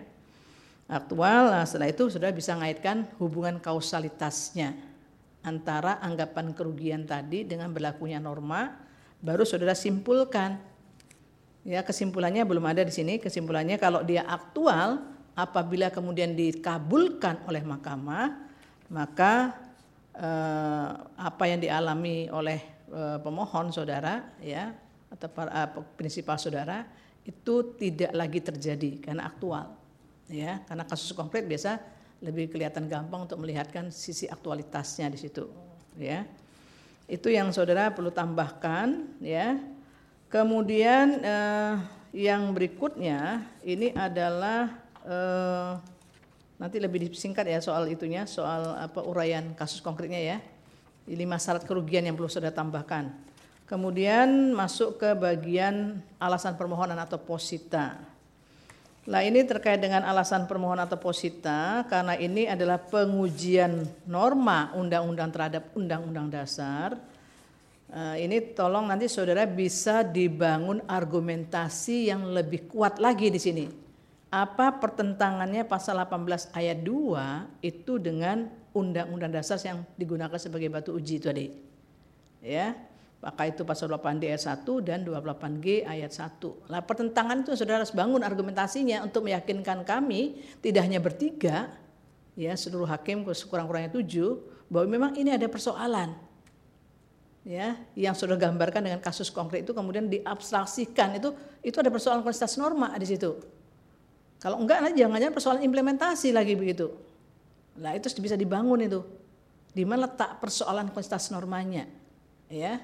Aktual, nah setelah itu sudah bisa mengaitkan hubungan kausalitasnya antara anggapan kerugian tadi dengan berlakunya norma, baru saudara simpulkan Ya, kesimpulannya belum ada di sini. Kesimpulannya kalau dia aktual apabila kemudian dikabulkan oleh mahkamah, maka eh, apa yang dialami oleh eh, pemohon saudara ya atau para eh, prinsipal saudara itu tidak lagi terjadi karena aktual. Ya, karena kasus konkret biasa lebih kelihatan gampang untuk melihatkan sisi aktualitasnya di situ, ya. Itu yang saudara perlu tambahkan, ya. Kemudian eh, yang berikutnya ini adalah eh, nanti lebih disingkat ya soal itunya, soal apa uraian kasus konkretnya ya. Lima syarat kerugian yang perlu saudara tambahkan. Kemudian masuk ke bagian alasan permohonan atau posita. Nah, ini terkait dengan alasan permohonan atau posita karena ini adalah pengujian norma undang-undang terhadap undang-undang dasar. Uh, ini tolong nanti saudara bisa dibangun argumentasi yang lebih kuat lagi di sini. Apa pertentangannya pasal delapan belas ayat dua itu dengan undang-undang dasar yang digunakan sebagai batu uji itu tadi. Ya. Maka itu pasal dua puluh delapan D ayat satu dan dua puluh delapan G ayat satu. Nah, pertentangan itu saudara harus bangun argumentasinya untuk meyakinkan kami tidak hanya bertiga, ya seluruh hakim kurang-kurangnya tujuh, bahwa memang ini ada persoalan. Ya, yang saudara gambarkan dengan kasus konkret itu kemudian diabstraksikan itu itu ada persoalan konsistensi norma di situ. Kalau enggak nanti jangan-jangan persoalan implementasi lagi begitu. Nah, itu bisa dibangun itu. Di mana letak persoalan konsistensi normanya? Ya.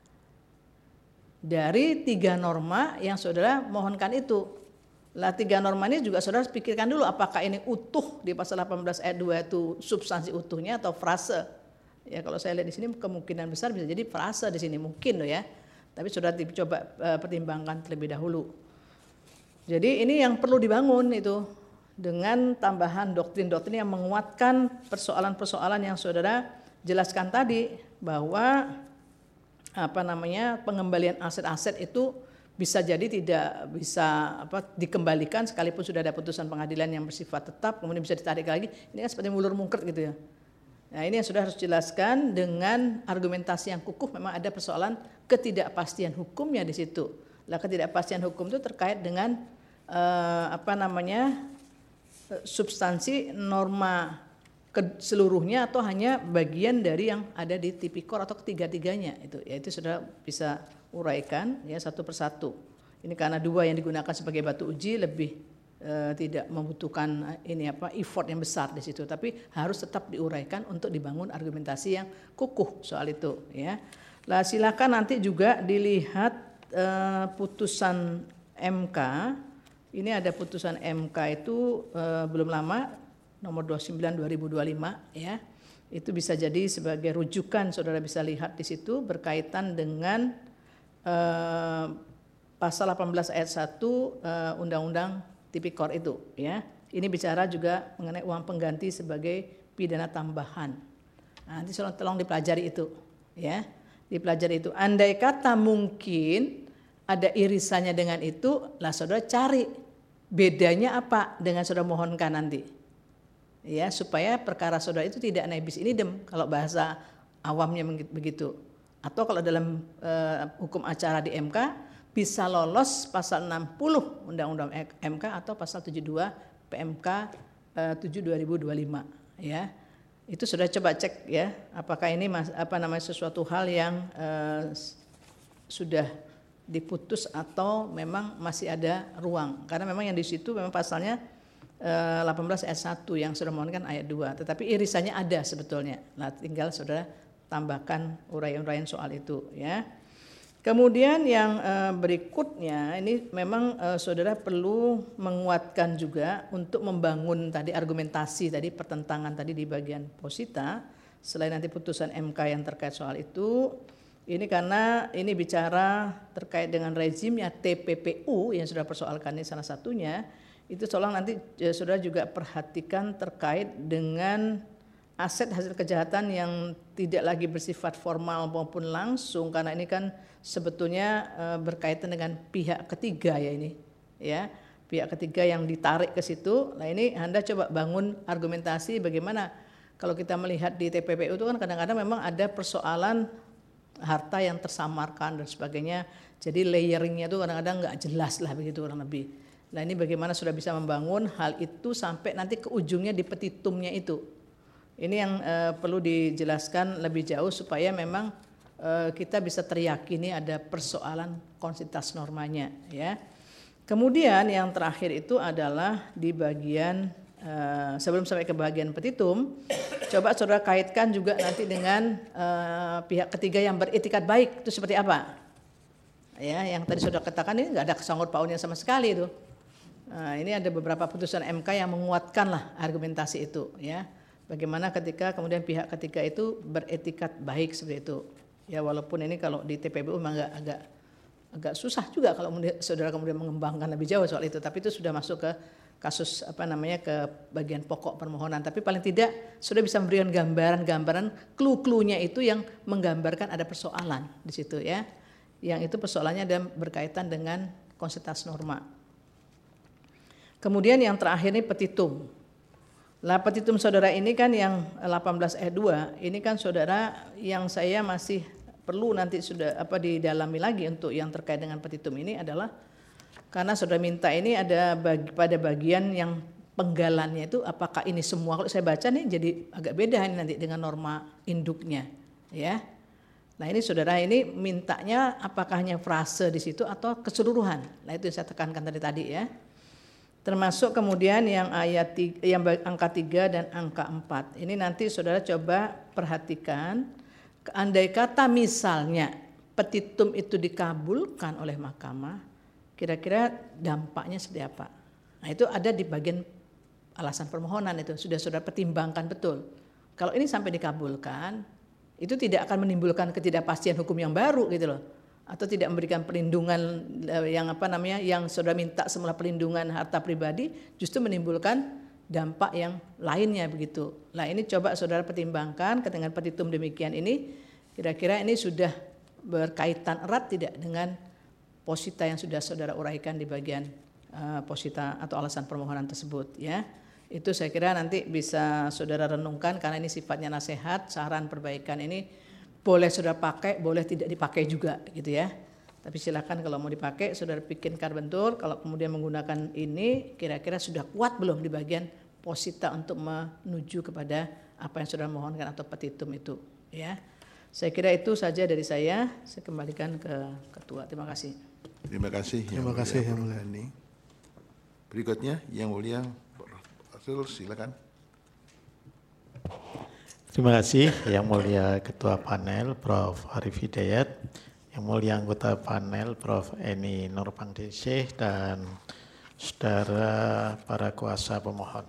Dari tiga norma yang saudara mohonkan itu. Lah tiga norma ini juga saudara pikirkan dulu apakah ini utuh di pasal delapan belas ayat dua itu substansi utuhnya atau frase. Ya kalau saya lihat di sini kemungkinan besar bisa jadi frase di sini mungkin loh ya. Tapi saudara coba uh, pertimbangkan terlebih dahulu. Jadi ini yang perlu dibangun itu dengan tambahan doktrin-doktrin yang menguatkan persoalan-persoalan yang saudara jelaskan tadi bahwa apa namanya pengembalian aset-aset itu bisa jadi tidak bisa apa dikembalikan sekalipun sudah ada putusan pengadilan yang bersifat tetap kemudian bisa ditarik lagi. Ini kan seperti mulur mungkert gitu ya. Nah, ini yang sudah harus jelaskan dengan argumentasi yang kukuh. Memang ada persoalan ketidakpastian hukumnya di situ. Lah ketidakpastian hukum itu terkait dengan eh, apa namanya substansi norma seluruhnya atau hanya bagian dari yang ada di tipikor atau ketiga-tiganya itu ya itu sudah bisa uraikan ya satu persatu. Ini karena dua yang digunakan sebagai batu uji lebih e, tidak membutuhkan ini apa effort yang besar di situ tapi harus tetap diuraikan untuk dibangun argumentasi yang kukuh soal itu ya. Lah silakan nanti juga dilihat e, putusan M K. Ini ada putusan M K itu e, belum lama nomor dua puluh sembilan dua ribu dua puluh lima ya. Itu bisa jadi sebagai rujukan saudara bisa lihat di situ berkaitan dengan eh, pasal delapan belas ayat satu eh, Undang-Undang Tipikor itu ya. Ini bicara juga mengenai uang pengganti sebagai pidana tambahan. Nah, nanti tolong dipelajari itu ya. Dipelajari itu. Andai kata mungkin ada irisannya dengan itu, lah saudara cari bedanya apa dengan saudara mohonkan nanti. Ya, supaya perkara saudara itu tidak nebis in idem kalau bahasa awamnya begitu. Atau kalau dalam uh, hukum acara di M K bisa lolos pasal enam puluh Undang-Undang M K atau pasal tujuh puluh dua P M K uh, tujuh dua ribu dua puluh lima ya. Itu sudah coba cek ya, apakah ini mas, apa namanya sesuatu hal yang uh, sudah diputus atau memang masih ada ruang. Karena memang yang di situ memang pasalnya delapan belas ayat satu yang sudah mohonkan ayat dua, tetapi irisannya ada sebetulnya. Nah, tinggal saudara tambahkan uraian-uraian soal itu ya. Kemudian yang eh, berikutnya ini memang eh, saudara perlu menguatkan juga untuk membangun tadi argumentasi tadi pertentangan tadi di bagian posita selain nanti putusan M K yang terkait soal itu. Ini karena ini bicara terkait dengan rezimnya T P P U yang sudah persoalkan ini salah satunya. Itu tolong nanti ya, saudara juga perhatikan terkait dengan aset hasil kejahatan yang tidak lagi bersifat formal maupun langsung karena ini kan sebetulnya e, berkaitan dengan pihak ketiga ya ini ya pihak ketiga yang ditarik ke situ. Nah ini Anda coba bangun argumentasi bagaimana kalau kita melihat di T P P U itu kan kadang-kadang memang ada persoalan harta yang tersamarkan dan sebagainya. Jadi layeringnya itu kadang-kadang nggak jelas lah begitu kurang lebih. Nah ini bagaimana sudah bisa membangun hal itu sampai nanti ke ujungnya di petitumnya itu. Ini yang uh, perlu dijelaskan lebih jauh supaya memang uh, kita bisa teryakini ada persoalan konsistensi normanya ya. Kemudian yang terakhir itu adalah di bagian uh, sebelum sampai ke bagian petitum, coba saudara kaitkan juga nanti dengan uh, pihak ketiga yang beretikat baik itu seperti apa? Ya, yang tadi saudara katakan ini nggak ada sangkut pautnya sama sekali itu. Nah, ini ada beberapa putusan M K yang menguatkan lah argumentasi itu ya. Bagaimana ketika kemudian pihak ketiga itu beretikat baik seperti itu. Ya walaupun ini kalau di T P B U memang agak agak, agak susah juga kalau saudara kemudian mengembangkan lebih jauh soal itu. Tapi itu sudah masuk ke kasus apa namanya ke bagian pokok permohonan. Tapi paling tidak sudah bisa memberikan gambaran-gambaran clue-cluenya itu yang menggambarkan ada persoalan di situ ya. Yang itu persoalannya dan berkaitan dengan konsistensi norma. Kemudian yang terakhir ini petitum. Lah petitum saudara ini kan yang delapan belas E dua, ini kan saudara yang saya masih perlu nanti sudah apa didalami lagi untuk yang terkait dengan petitum ini adalah karena saudara minta ini ada bagi, pada bagian yang penggalannya itu apakah ini semua, kalau saya baca nih jadi agak beda ini nanti dengan norma induknya ya. Nah ini saudara ini mintanya apakah hanya frase di situ atau keseluruhan. Nah itu yang saya tekankan tadi tadi ya. Termasuk kemudian yang ayat tiga, yang angka tiga dan angka empat. Ini nanti saudara coba perhatikan. Andai kata misalnya petitum itu dikabulkan oleh mahkamah, kira-kira dampaknya seperti apa? Nah itu ada di bagian alasan permohonan itu. Sudah saudara pertimbangkan betul. Kalau ini sampai dikabulkan, itu tidak akan menimbulkan ketidakpastian hukum yang baru gitu loh. Atau tidak memberikan perlindungan yang apa namanya yang saudara minta semula perlindungan harta pribadi justru menimbulkan dampak yang lainnya begitu. Nah ini coba saudara pertimbangkan dengan petitum demikian ini kira-kira ini sudah berkaitan erat tidak dengan posita yang sudah saudara uraikan di bagian uh, posita atau alasan permohonan tersebut ya. Itu saya kira nanti bisa saudara renungkan karena ini sifatnya nasihat, saran perbaikan ini boleh saudara pakai, boleh tidak dipakai juga gitu ya. Tapi silakan kalau mau dipakai saudara bikinkan bentur, kalau kemudian menggunakan ini kira-kira sudah kuat belum di bagian posita untuk menuju kepada apa yang saudara mohonkan atau petitum itu ya. Saya kira itu saja dari saya, saya kembalikan ke ketua. Terima kasih. Terima kasih. Terima kasih yang mulia. Berikutnya yang mulia Rasul silakan. Terima kasih Yang Mulia Ketua Panel Profesor Arif Hidayat, Yang Mulia Anggota Panel Profesor Eni Nurpangdisih dan saudara para kuasa pemohon.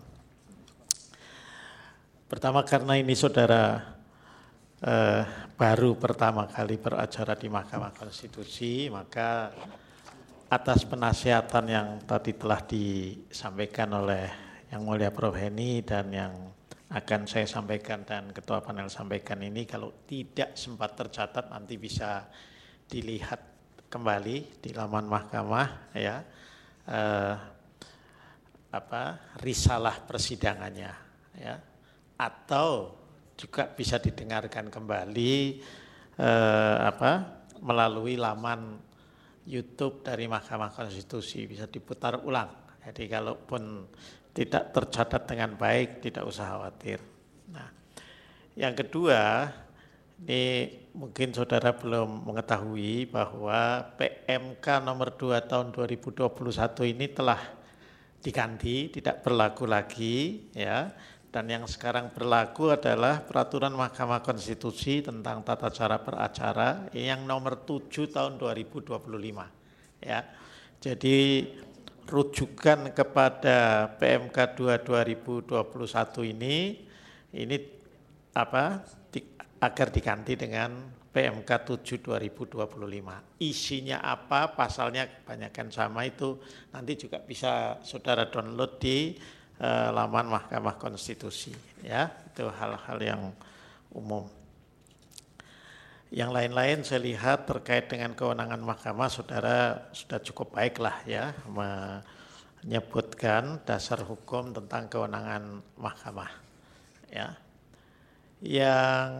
Pertama karena ini saudara eh, baru pertama kali beracara di Mahkamah Konstitusi, maka atas penasihatan yang tadi telah disampaikan oleh Yang Mulia Profesor Eni dan yang akan saya sampaikan dan Ketua Panel sampaikan ini kalau tidak sempat tercatat nanti bisa dilihat kembali di laman mahkamah ya eh, apa risalah persidangannya ya atau juga bisa didengarkan kembali eh, apa melalui laman YouTube dari Mahkamah Konstitusi bisa diputar ulang. Jadi kalaupun tidak tercatat dengan baik, tidak usah khawatir. Nah, yang kedua, ini mungkin saudara belum mengetahui bahwa P M K nomor dua tahun dua ribu dua puluh satu ini telah diganti, tidak berlaku lagi, ya. Dan yang sekarang berlaku adalah Peraturan Mahkamah Konstitusi tentang Tata Cara Beracara yang nomor tujuh tahun dua ribu dua puluh lima, ya. Jadi rujukan kepada P M K dua dua ribu dua puluh satu ini ini apa di, agar diganti dengan P M K tujuh dua ribu dua puluh lima. Isinya apa, pasalnya kebanyakan sama itu nanti juga bisa saudara download di eh, laman Mahkamah Konstitusi ya. Itu hal-hal yang umum. Yang lain-lain saya lihat terkait dengan kewenangan mahkamah, saudara sudah cukup baiklah ya menyebutkan dasar hukum tentang kewenangan mahkamah. Ya, yang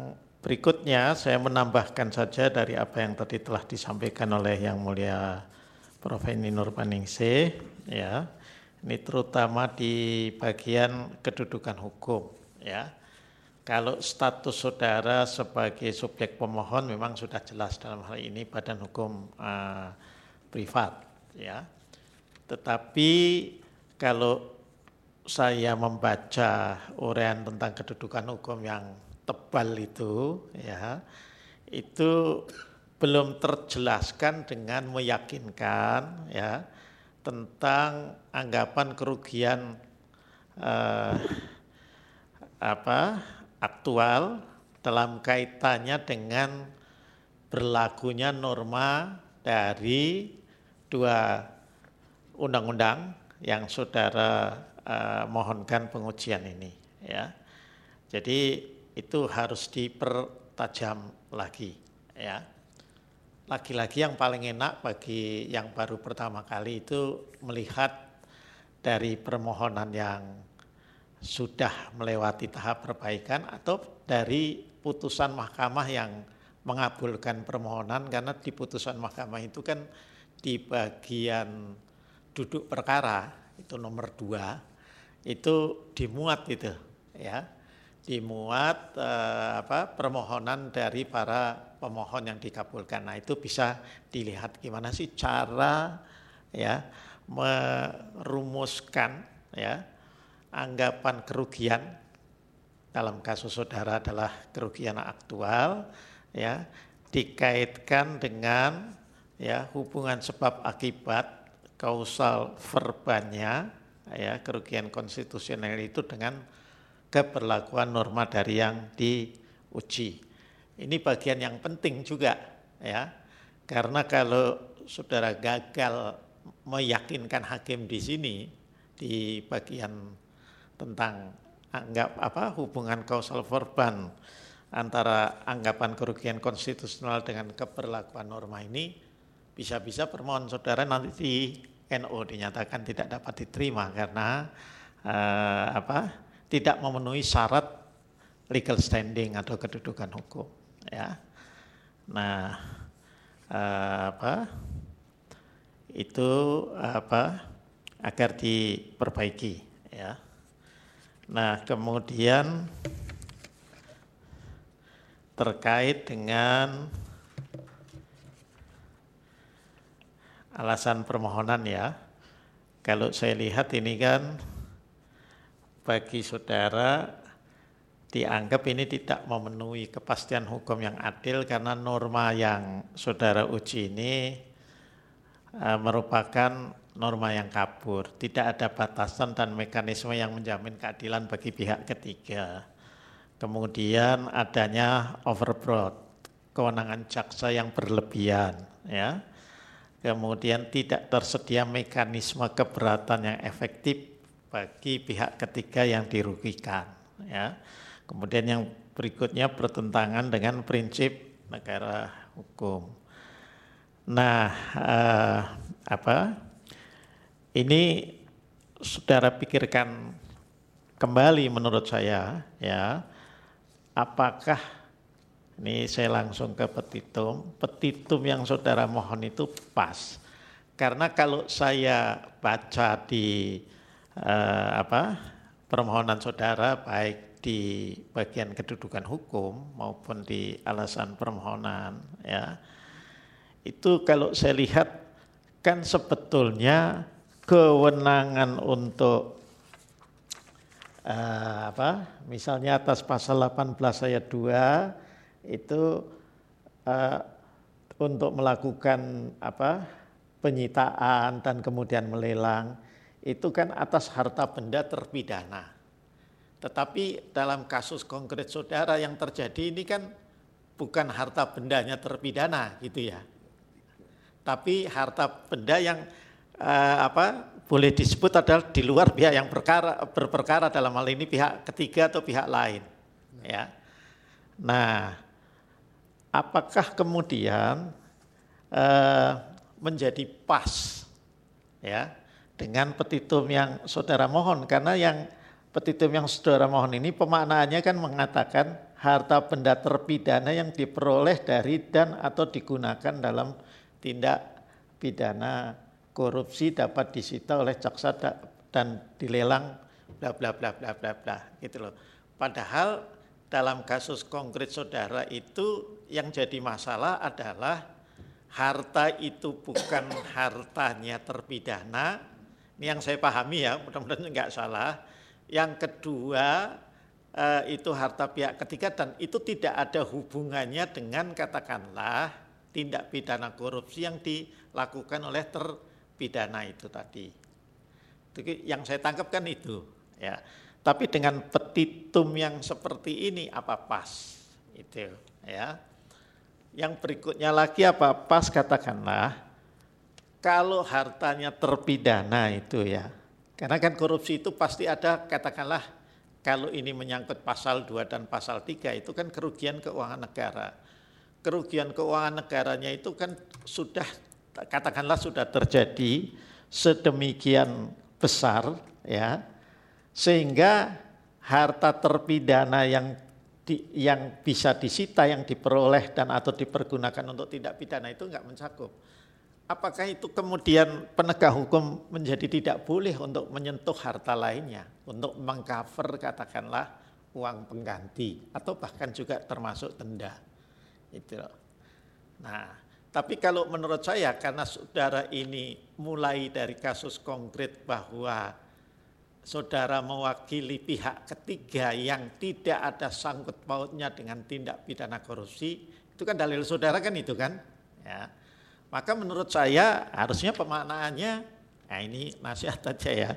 berikutnya saya menambahkan saja dari apa yang tadi telah disampaikan oleh Yang Mulia Profesor Eni Nurbaningsih, ya. Ini terutama di bagian kedudukan hukum, ya. Kalau status saudara sebagai subjek pemohon memang sudah jelas dalam hal ini Badan Hukum uh, Privat, ya. Tetapi kalau saya membaca uraian tentang kedudukan hukum yang tebal itu, ya, itu belum terjelaskan dengan meyakinkan, ya, tentang anggapan kerugian uh, apa? aktual dalam kaitannya dengan berlakunya norma dari dua undang-undang yang saudara uh, mohonkan pengujian ini, ya. Jadi itu harus dipertajam lagi, ya. Lagi-lagi yang paling enak bagi yang baru pertama kali itu melihat dari permohonan yang sudah melewati tahap perbaikan atau dari putusan mahkamah yang mengabulkan permohonan, karena di putusan mahkamah itu kan di bagian duduk perkara itu nomor dua itu dimuat itu, ya, dimuat eh, apa permohonan dari para pemohon yang dikabulkan. Nah itu bisa dilihat gimana sih cara, ya, merumuskan, ya, anggapan kerugian dalam kasus saudara adalah kerugian aktual, ya, dikaitkan dengan, ya, hubungan sebab akibat kausal verbannya, ya, kerugian konstitusional itu dengan keberlakuan norma dari yang diuji. Ini bagian yang penting juga, ya, karena kalau saudara gagal meyakinkan hakim di sini di bagian tentang anggap apa hubungan kausal verban antara anggapan kerugian konstitusional dengan keberlakuan norma ini, bisa-bisa permohonan saudara nanti di N O dinyatakan tidak dapat diterima karena eh, apa tidak memenuhi syarat legal standing atau kedudukan hukum, ya. Nah eh, apa itu apa agar diperbaiki, ya. Nah, kemudian terkait dengan alasan permohonan, ya. Kalau saya lihat ini kan bagi saudara dianggap ini tidak memenuhi kepastian hukum yang adil karena norma yang saudara uji ini uh, merupakan norma yang kabur, tidak ada batasan dan mekanisme yang menjamin keadilan bagi pihak ketiga. Kemudian adanya overbroad, kewenangan jaksa yang berlebihan, ya. Kemudian tidak tersedia mekanisme keberatan yang efektif bagi pihak ketiga yang dirugikan, ya. Kemudian yang berikutnya bertentangan dengan prinsip negara hukum. Nah, eh, apa? Ini saudara pikirkan kembali menurut saya, ya, apakah ini saya langsung ke petitum, petitum yang saudara mohon itu pas. Karena kalau saya baca di eh, apa permohonan saudara baik di bagian kedudukan hukum maupun di alasan permohonan, ya, itu kalau saya lihat kan sebetulnya kewenangan untuk uh, apa? Misalnya atas pasal delapan belas ayat dua itu uh, untuk melakukan apa? penyitaan dan kemudian melelang itu kan atas harta benda terpidana. Tetapi dalam kasus konkret saudara yang terjadi ini kan bukan harta bendanya terpidana gitu ya. Tapi harta benda yang Uh, apa boleh disebut adalah di luar pihak yang berkara, berperkara dalam hal ini pihak ketiga atau pihak lain, ya. Nah, apakah kemudian uh, menjadi pas, ya, dengan petitum yang saudara mohon? Karena yang petitum yang saudara mohon ini pemaknaannya kan mengatakan harta benda terpidana yang diperoleh dari dan atau digunakan dalam tindak pidana korupsi dapat disita oleh jaksa dan dilelang bla bla bla bla bla bla gitu loh. Padahal dalam kasus konkret saudara itu yang jadi masalah adalah harta itu bukan hartanya terpidana. Ini yang saya pahami ya, mudah-mudahan enggak salah. Yang kedua eh, itu harta pihak ketiga dan itu tidak ada hubungannya dengan katakanlah tindak pidana korupsi yang dilakukan oleh terpidana itu tadi. Itu yang saya tangkap kan itu ya. Tapi dengan petitum yang seperti ini apa pas itu ya. Yang berikutnya lagi apa pas katakanlah kalau hartanya terpidana itu ya. Karena kan korupsi itu pasti ada katakanlah kalau ini menyangkut pasal dua dan pasal tiga itu kan kerugian keuangan negara. Kerugian keuangan negaranya itu kan sudah katakanlah sudah terjadi sedemikian besar ya sehingga harta terpidana yang di, yang bisa disita yang diperoleh dan atau dipergunakan untuk tindak pidana itu enggak mencakup. Apakah itu kemudian penegak hukum menjadi tidak boleh untuk menyentuh harta lainnya untuk mengcover katakanlah uang pengganti atau bahkan juga termasuk denda. Itu. Nah, tapi kalau menurut saya karena saudara ini mulai dari kasus konkret bahwa saudara mewakili pihak ketiga yang tidak ada sangkut pautnya dengan tindak pidana korupsi, itu kan dalil saudara kan itu kan? Ya. Maka menurut saya harusnya pemaknaannya, nah ini nasihat aja ya,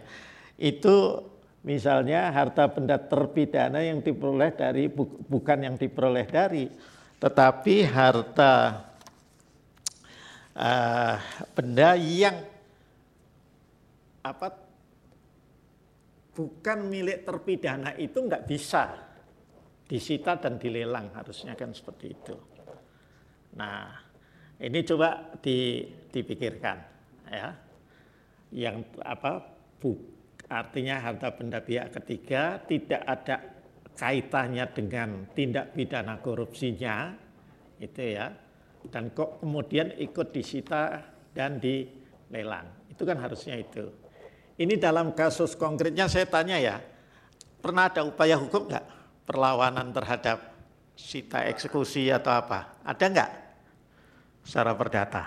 itu misalnya harta benda terpidana yang diperoleh dari, bukan yang diperoleh dari, tetapi harta uh, benda yang apa bukan milik terpidana itu enggak bisa disita dan dilelang, harusnya kan seperti itu. Nah, ini coba di, dipikirkan ya. Yang apa bu, artinya harta benda pihak ketiga tidak ada kaitannya dengan tindak pidana korupsinya itu ya. Dan kok kemudian ikut disita dan dilelang. Itu kan harusnya itu. Ini dalam kasus konkretnya saya tanya ya, pernah ada upaya hukum enggak? Perlawanan terhadap sita eksekusi atau apa? Ada enggak? Secara perdata.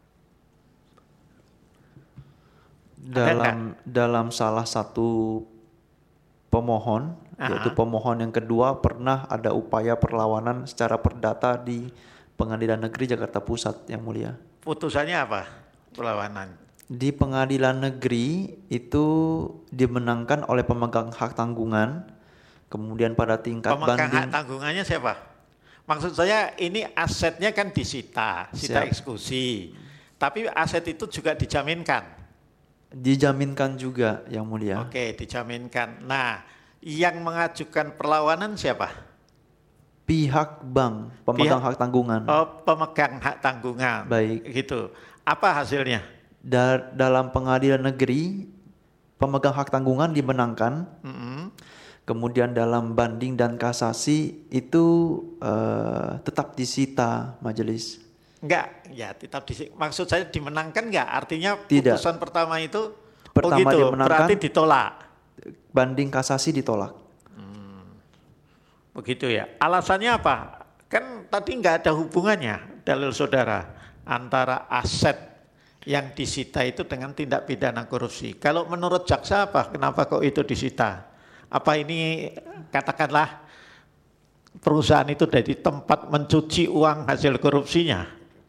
Dalam dalam salah satu pemohon, Aha. yaitu pemohon yang kedua pernah ada upaya perlawanan secara perdata di Pengadilan Negeri Jakarta Pusat yang mulia. Putusannya apa? Perlawanan. Di Pengadilan Negeri itu dimenangkan oleh pemegang hak tanggungan, kemudian pada tingkat pemegang banding. Hak tanggungannya siapa? Maksud saya ini asetnya kan disita, sita eksekusi. Tapi aset itu juga dijaminkan. Dijaminkan juga yang mulia. Oke, dijaminkan. Nah, yang mengajukan perlawanan siapa? Pihak bank, pemegang Pihak, hak tanggungan. Oh, pemegang hak tanggungan. Baik. Gitu. Apa hasilnya? Da- dalam Pengadilan Negeri, pemegang hak tanggungan dimenangkan. Mm-hmm. Kemudian dalam banding dan kasasi itu uh, tetap disita majelis. Enggak, ya tetap disita. Maksud saya dimenangkan enggak? Artinya Tidak. Putusan pertama itu pertama oh gitu, dimenangkan, berarti ditolak. Banding kasasi ditolak. Hmm. Begitu ya. Alasannya apa? Kan tadi enggak ada hubungannya dalil saudara antara aset yang disita itu dengan tindak pidana korupsi. Kalau menurut jaksa apa? Kenapa kok itu disita? Apa ini katakanlah perusahaan itu dari tempat mencuci uang hasil korupsinya?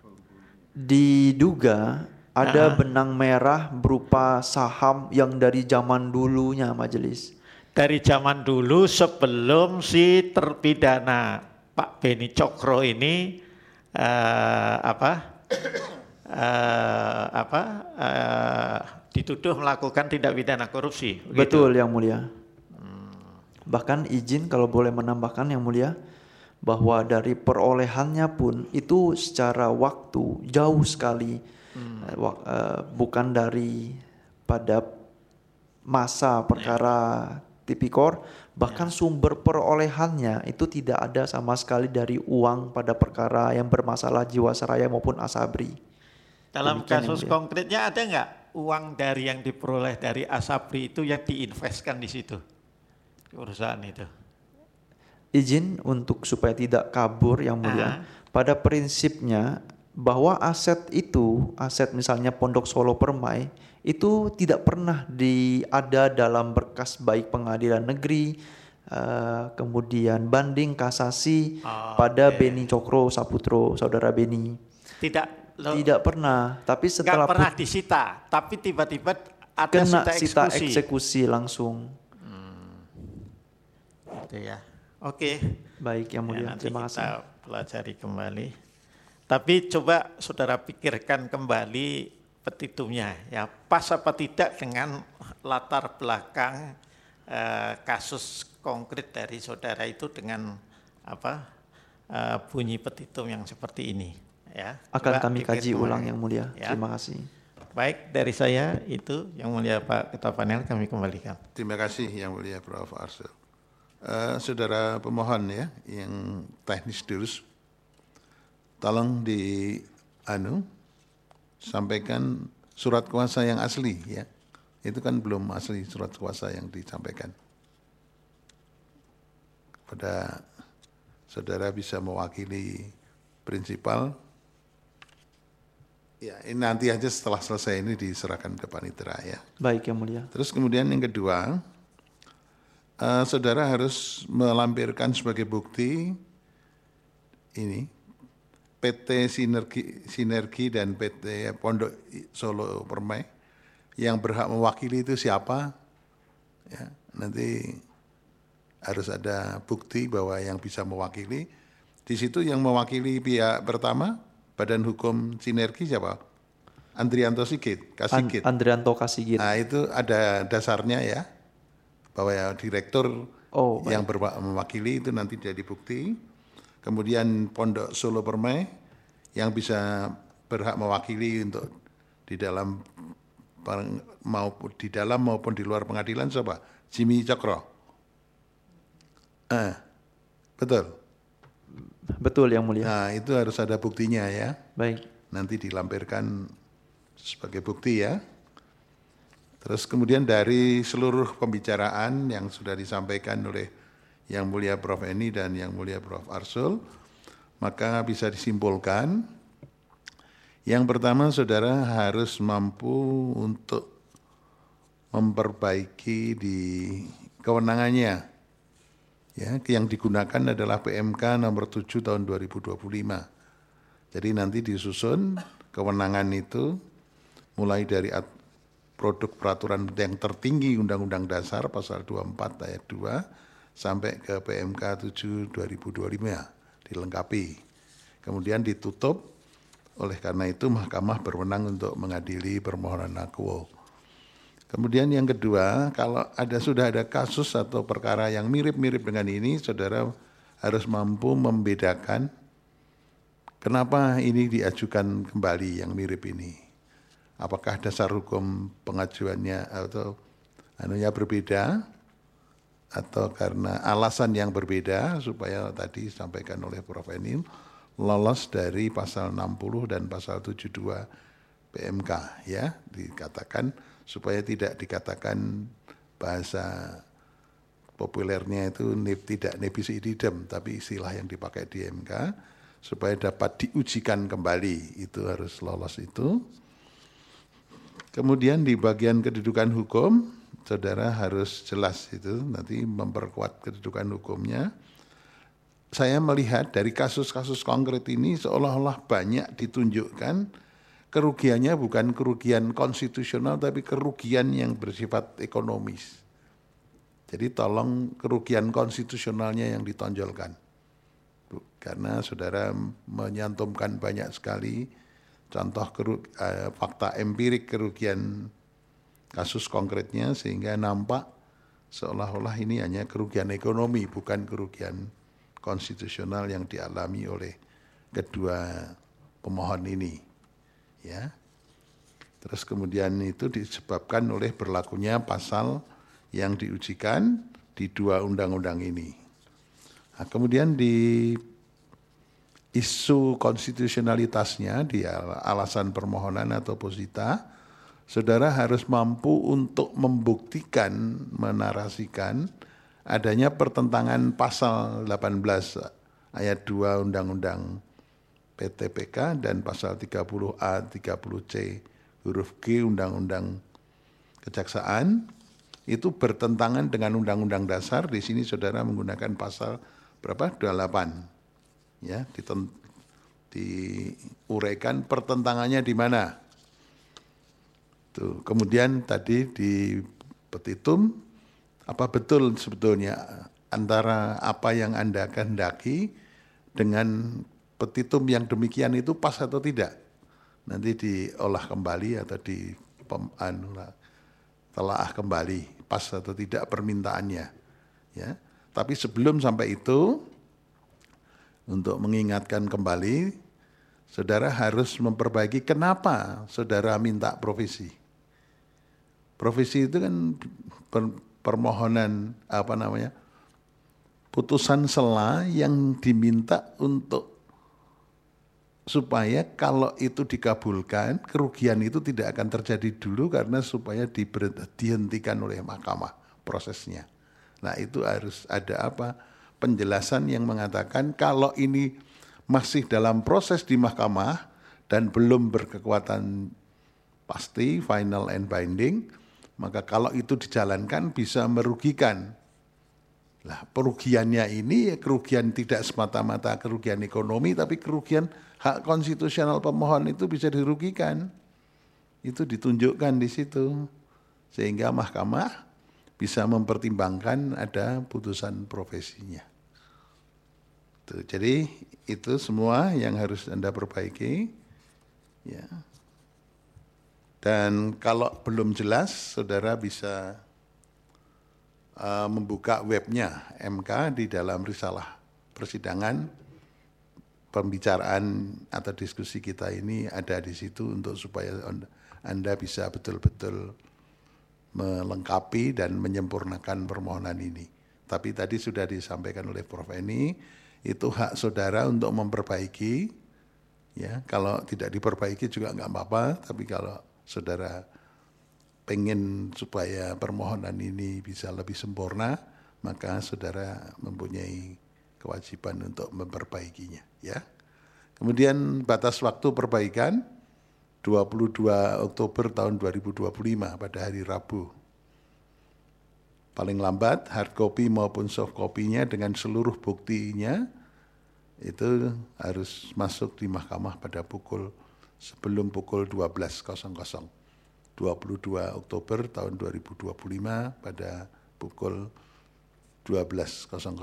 Diduga ada nah. benang merah berupa saham yang dari zaman dulunya majelis. Dari zaman dulu sebelum si terpidana Pak Beni Cokro ini uh, apa? Uh, apa uh, dituduh melakukan tindak pidana korupsi. Begitu? Betul yang mulia. Hmm. Bahkan izin kalau boleh menambahkan yang mulia bahwa dari perolehannya pun itu secara waktu jauh sekali hmm. uh, bukan dari pada masa perkara ya. Tipikor, Bahkan sumber perolehannya itu tidak ada sama sekali dari uang pada perkara yang bermasalah Jiwasraya maupun Asabri. Dalam Demikian kasus yang konkretnya ada nggak uang dari yang diperoleh dari Asabri itu yang diinvestkan di situ, di perusahaan itu? Izin untuk supaya tidak kabur yang mulia. Ah. Pada prinsipnya bahwa aset itu, aset misalnya Pondok Solo Permai, itu tidak pernah di, ada dalam berkas baik pengadilan negeri, uh, kemudian banding kasasi oh, pada okay. Beni Cokro Saputro, saudara Beni. Tidak, lo, tidak pernah. Tapi setelah nggak pernah disita, tapi tiba-tiba ada kena sita sita eksekusi. eksekusi langsung. Hmm. Gitu ya. Oke. Baik yang mulia. Ya, nanti Terima kasih. kita pelajari kembali. Tapi coba saudara pikirkan kembali petitumnya, ya pas apa tidak dengan latar belakang eh, kasus konkret dari saudara itu dengan apa eh, bunyi petitum yang seperti ini, ya. Akan Coba kami kaji pikir ulang kembali. yang mulia. Ya. Terima kasih. Baik, dari saya itu yang mulia Pak Ketua Panel, kami kembalikan. Terima kasih yang mulia Prof Arsul. Uh, saudara pemohon ya, yang teknis dulu, tolong di anu sampaikan surat kuasa yang asli ya. Itu kan belum asli surat kuasa yang disampaikan. Pada saudara bisa mewakili prinsipal. Ya, ini nanti aja setelah selesai ini diserahkan ke panitera ya. Baik yang mulia. Terus kemudian yang kedua, uh, saudara harus melampirkan sebagai bukti ini P T Sinergi, Sinergi dan P T Pondok Solo Permai yang berhak mewakili itu siapa? Ya, nanti harus ada bukti bahwa yang bisa mewakili. Di situ yang mewakili pihak pertama, Badan Hukum Sinergi siapa? Andrianto Sigit, Kasigit. An Andrianto Kasigit. Nah itu ada dasarnya ya, bahwa ya direktur oh, yang berhak mewakili itu nanti jadi bukti. Kemudian Pondok Solo Permai yang bisa berhak mewakili untuk di dalam maupun di dalam maupun di luar pengadilan siapa? Jimmy Cokro. Eh, betul. Betul yang mulia. Nah itu harus ada buktinya ya. Baik. Nanti dilampirkan sebagai bukti ya. Terus kemudian dari seluruh pembicaraan yang sudah disampaikan oleh Yang Mulia Prof Eni dan Yang Mulia Prof Arsul, maka bisa disimpulkan, yang pertama saudara harus mampu untuk memperbaiki di kewenangannya. Ya, yang digunakan adalah P M K nomor tujuh tahun dua ribu dua puluh lima. Jadi nanti disusun kewenangan itu mulai dari produk peraturan yang tertinggi Undang-Undang Dasar pasal dua puluh empat ayat dua sampai ke P M K tujuh dua ribu dua puluh lima dilengkapi. Kemudian ditutup, oleh karena itu Mahkamah berwenang untuk mengadili permohonan akuo. Kemudian yang kedua, kalau ada sudah ada kasus atau perkara yang mirip-mirip dengan ini, saudara harus mampu membedakan kenapa ini diajukan kembali yang mirip ini. Apakah dasar hukum pengajuannya atau anunya berbeda, atau karena alasan yang berbeda supaya tadi disampaikan oleh Prof Eni lolos dari pasal enam puluh dan pasal tujuh puluh dua P M K ya, dikatakan supaya tidak dikatakan bahasa populernya itu tidak nebis idem, tapi istilah yang dipakai di M K supaya dapat diujikan kembali, itu harus lolos itu. Kemudian di bagian kedudukan hukum, saudara harus jelas itu, nanti memperkuat kedudukan hukumnya. Saya melihat dari kasus-kasus konkret ini seolah-olah banyak ditunjukkan kerugiannya bukan kerugian konstitusional, tapi kerugian yang bersifat ekonomis. Jadi tolong kerugian konstitusionalnya yang ditonjolkan. Karena saudara menyantumkan banyak sekali contoh keru, eh, fakta empirik kerugian kasus konkretnya, sehingga nampak seolah-olah ini hanya kerugian ekonomi, bukan kerugian konstitusional yang dialami oleh kedua pemohon ini. Ya. Terus kemudian itu disebabkan oleh berlakunya pasal yang diujikan, di dua undang-undang ini. Nah, kemudian di isu konstitusionalitasnya, di alasan permohonan atau posita, saudara harus mampu untuk membuktikan, menarasikan adanya pertentangan pasal delapan belas ayat dua Undang-Undang P T P K dan pasal tiga puluh A, tiga puluh C huruf G Undang-Undang Kejaksaan itu bertentangan dengan Undang-Undang Dasar. Di sini saudara menggunakan pasal berapa? dua puluh delapan. Ya, diten, diuraikan pertentangannya di mana. Tuh, kemudian tadi di petitum, apa betul sebetulnya antara apa yang Anda kehendaki dengan petitum yang demikian itu pas atau tidak? Nanti diolah kembali atau di pem, anu, telaah kembali pas atau tidak permintaannya. Ya, tapi sebelum sampai itu, untuk mengingatkan kembali, saudara harus memperbaiki kenapa saudara minta provisi. Provisi itu kan permohonan apa namanya, putusan sela yang diminta untuk supaya kalau itu dikabulkan, kerugian itu tidak akan terjadi dulu karena supaya dihentikan oleh mahkamah prosesnya. Nah itu harus ada apa? Penjelasan yang mengatakan kalau ini masih dalam proses di mahkamah dan belum berkekuatan pasti, final and binding, maka kalau itu dijalankan bisa merugikan. Lah, kerugiannya ini kerugian tidak semata-mata kerugian ekonomi, tapi kerugian hak konstitusional pemohon itu bisa dirugikan. Itu ditunjukkan di situ. Sehingga mahkamah bisa mempertimbangkan ada putusan profesinya. Tuh, jadi itu semua yang harus Anda perbaiki. Ya. Dan kalau belum jelas, saudara bisa Uh, membuka webnya M K di dalam risalah persidangan, pembicaraan atau diskusi kita ini ada di situ untuk supaya Anda bisa betul-betul melengkapi dan menyempurnakan permohonan ini. Tapi tadi sudah disampaikan oleh Prof Eni, itu hak saudara untuk memperbaiki. Ya, kalau tidak diperbaiki juga nggak apa-apa, tapi kalau saudara pengen supaya permohonan ini bisa lebih sempurna, maka saudara mempunyai kewajiban untuk memperbaikinya. Ya. Kemudian batas waktu perbaikan dua puluh dua Oktober tahun dua ribu dua puluh lima pada hari Rabu. Paling lambat hard copy maupun soft copy-nya dengan seluruh buktinya itu harus masuk di mahkamah pada pukul sebelum pukul dua belas dua puluh dua Oktober tahun dua ribu dua puluh lima pada pukul dua belas.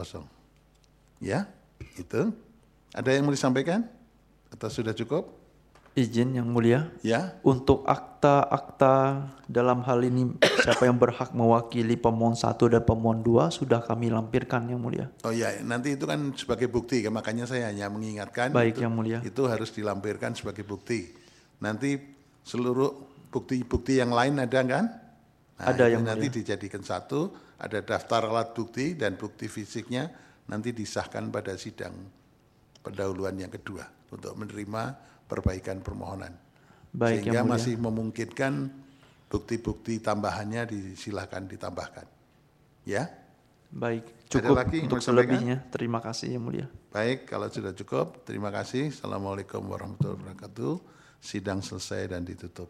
Ya, itu. Ada yang mau disampaikan? Atau sudah cukup? Izin Yang Mulia. Ya. Untuk akta-akta dalam hal ini siapa yang berhak mewakili pemohon satu dan pemohon dua sudah kami lampirkan Yang Mulia. Oh iya, nanti itu kan sebagai bukti, makanya saya hanya mengingatkan. Baik itu, Yang Mulia. Itu harus dilampirkan sebagai bukti. Nanti seluruh bukti-bukti yang lain ada kan? Nah, ada yang nanti mulia. Dijadikan satu, ada daftar alat bukti dan bukti fisiknya nanti disahkan pada sidang pendahuluan yang kedua untuk menerima perbaikan permohonan. Baik, sehingga yang mulia. masih memungkinkan bukti-bukti tambahannya disilakan ditambahkan. Ya? Baik, cukup lagi untuk selebihnya. Terima kasih Yang Mulia. Baik, kalau sudah cukup, terima kasih. Assalamualaikum warahmatullahi wabarakatuh. Sidang selesai dan ditutup.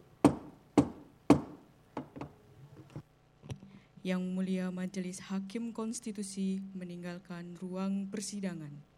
Yang Mulia Majelis Hakim Konstitusi meninggalkan ruang persidangan.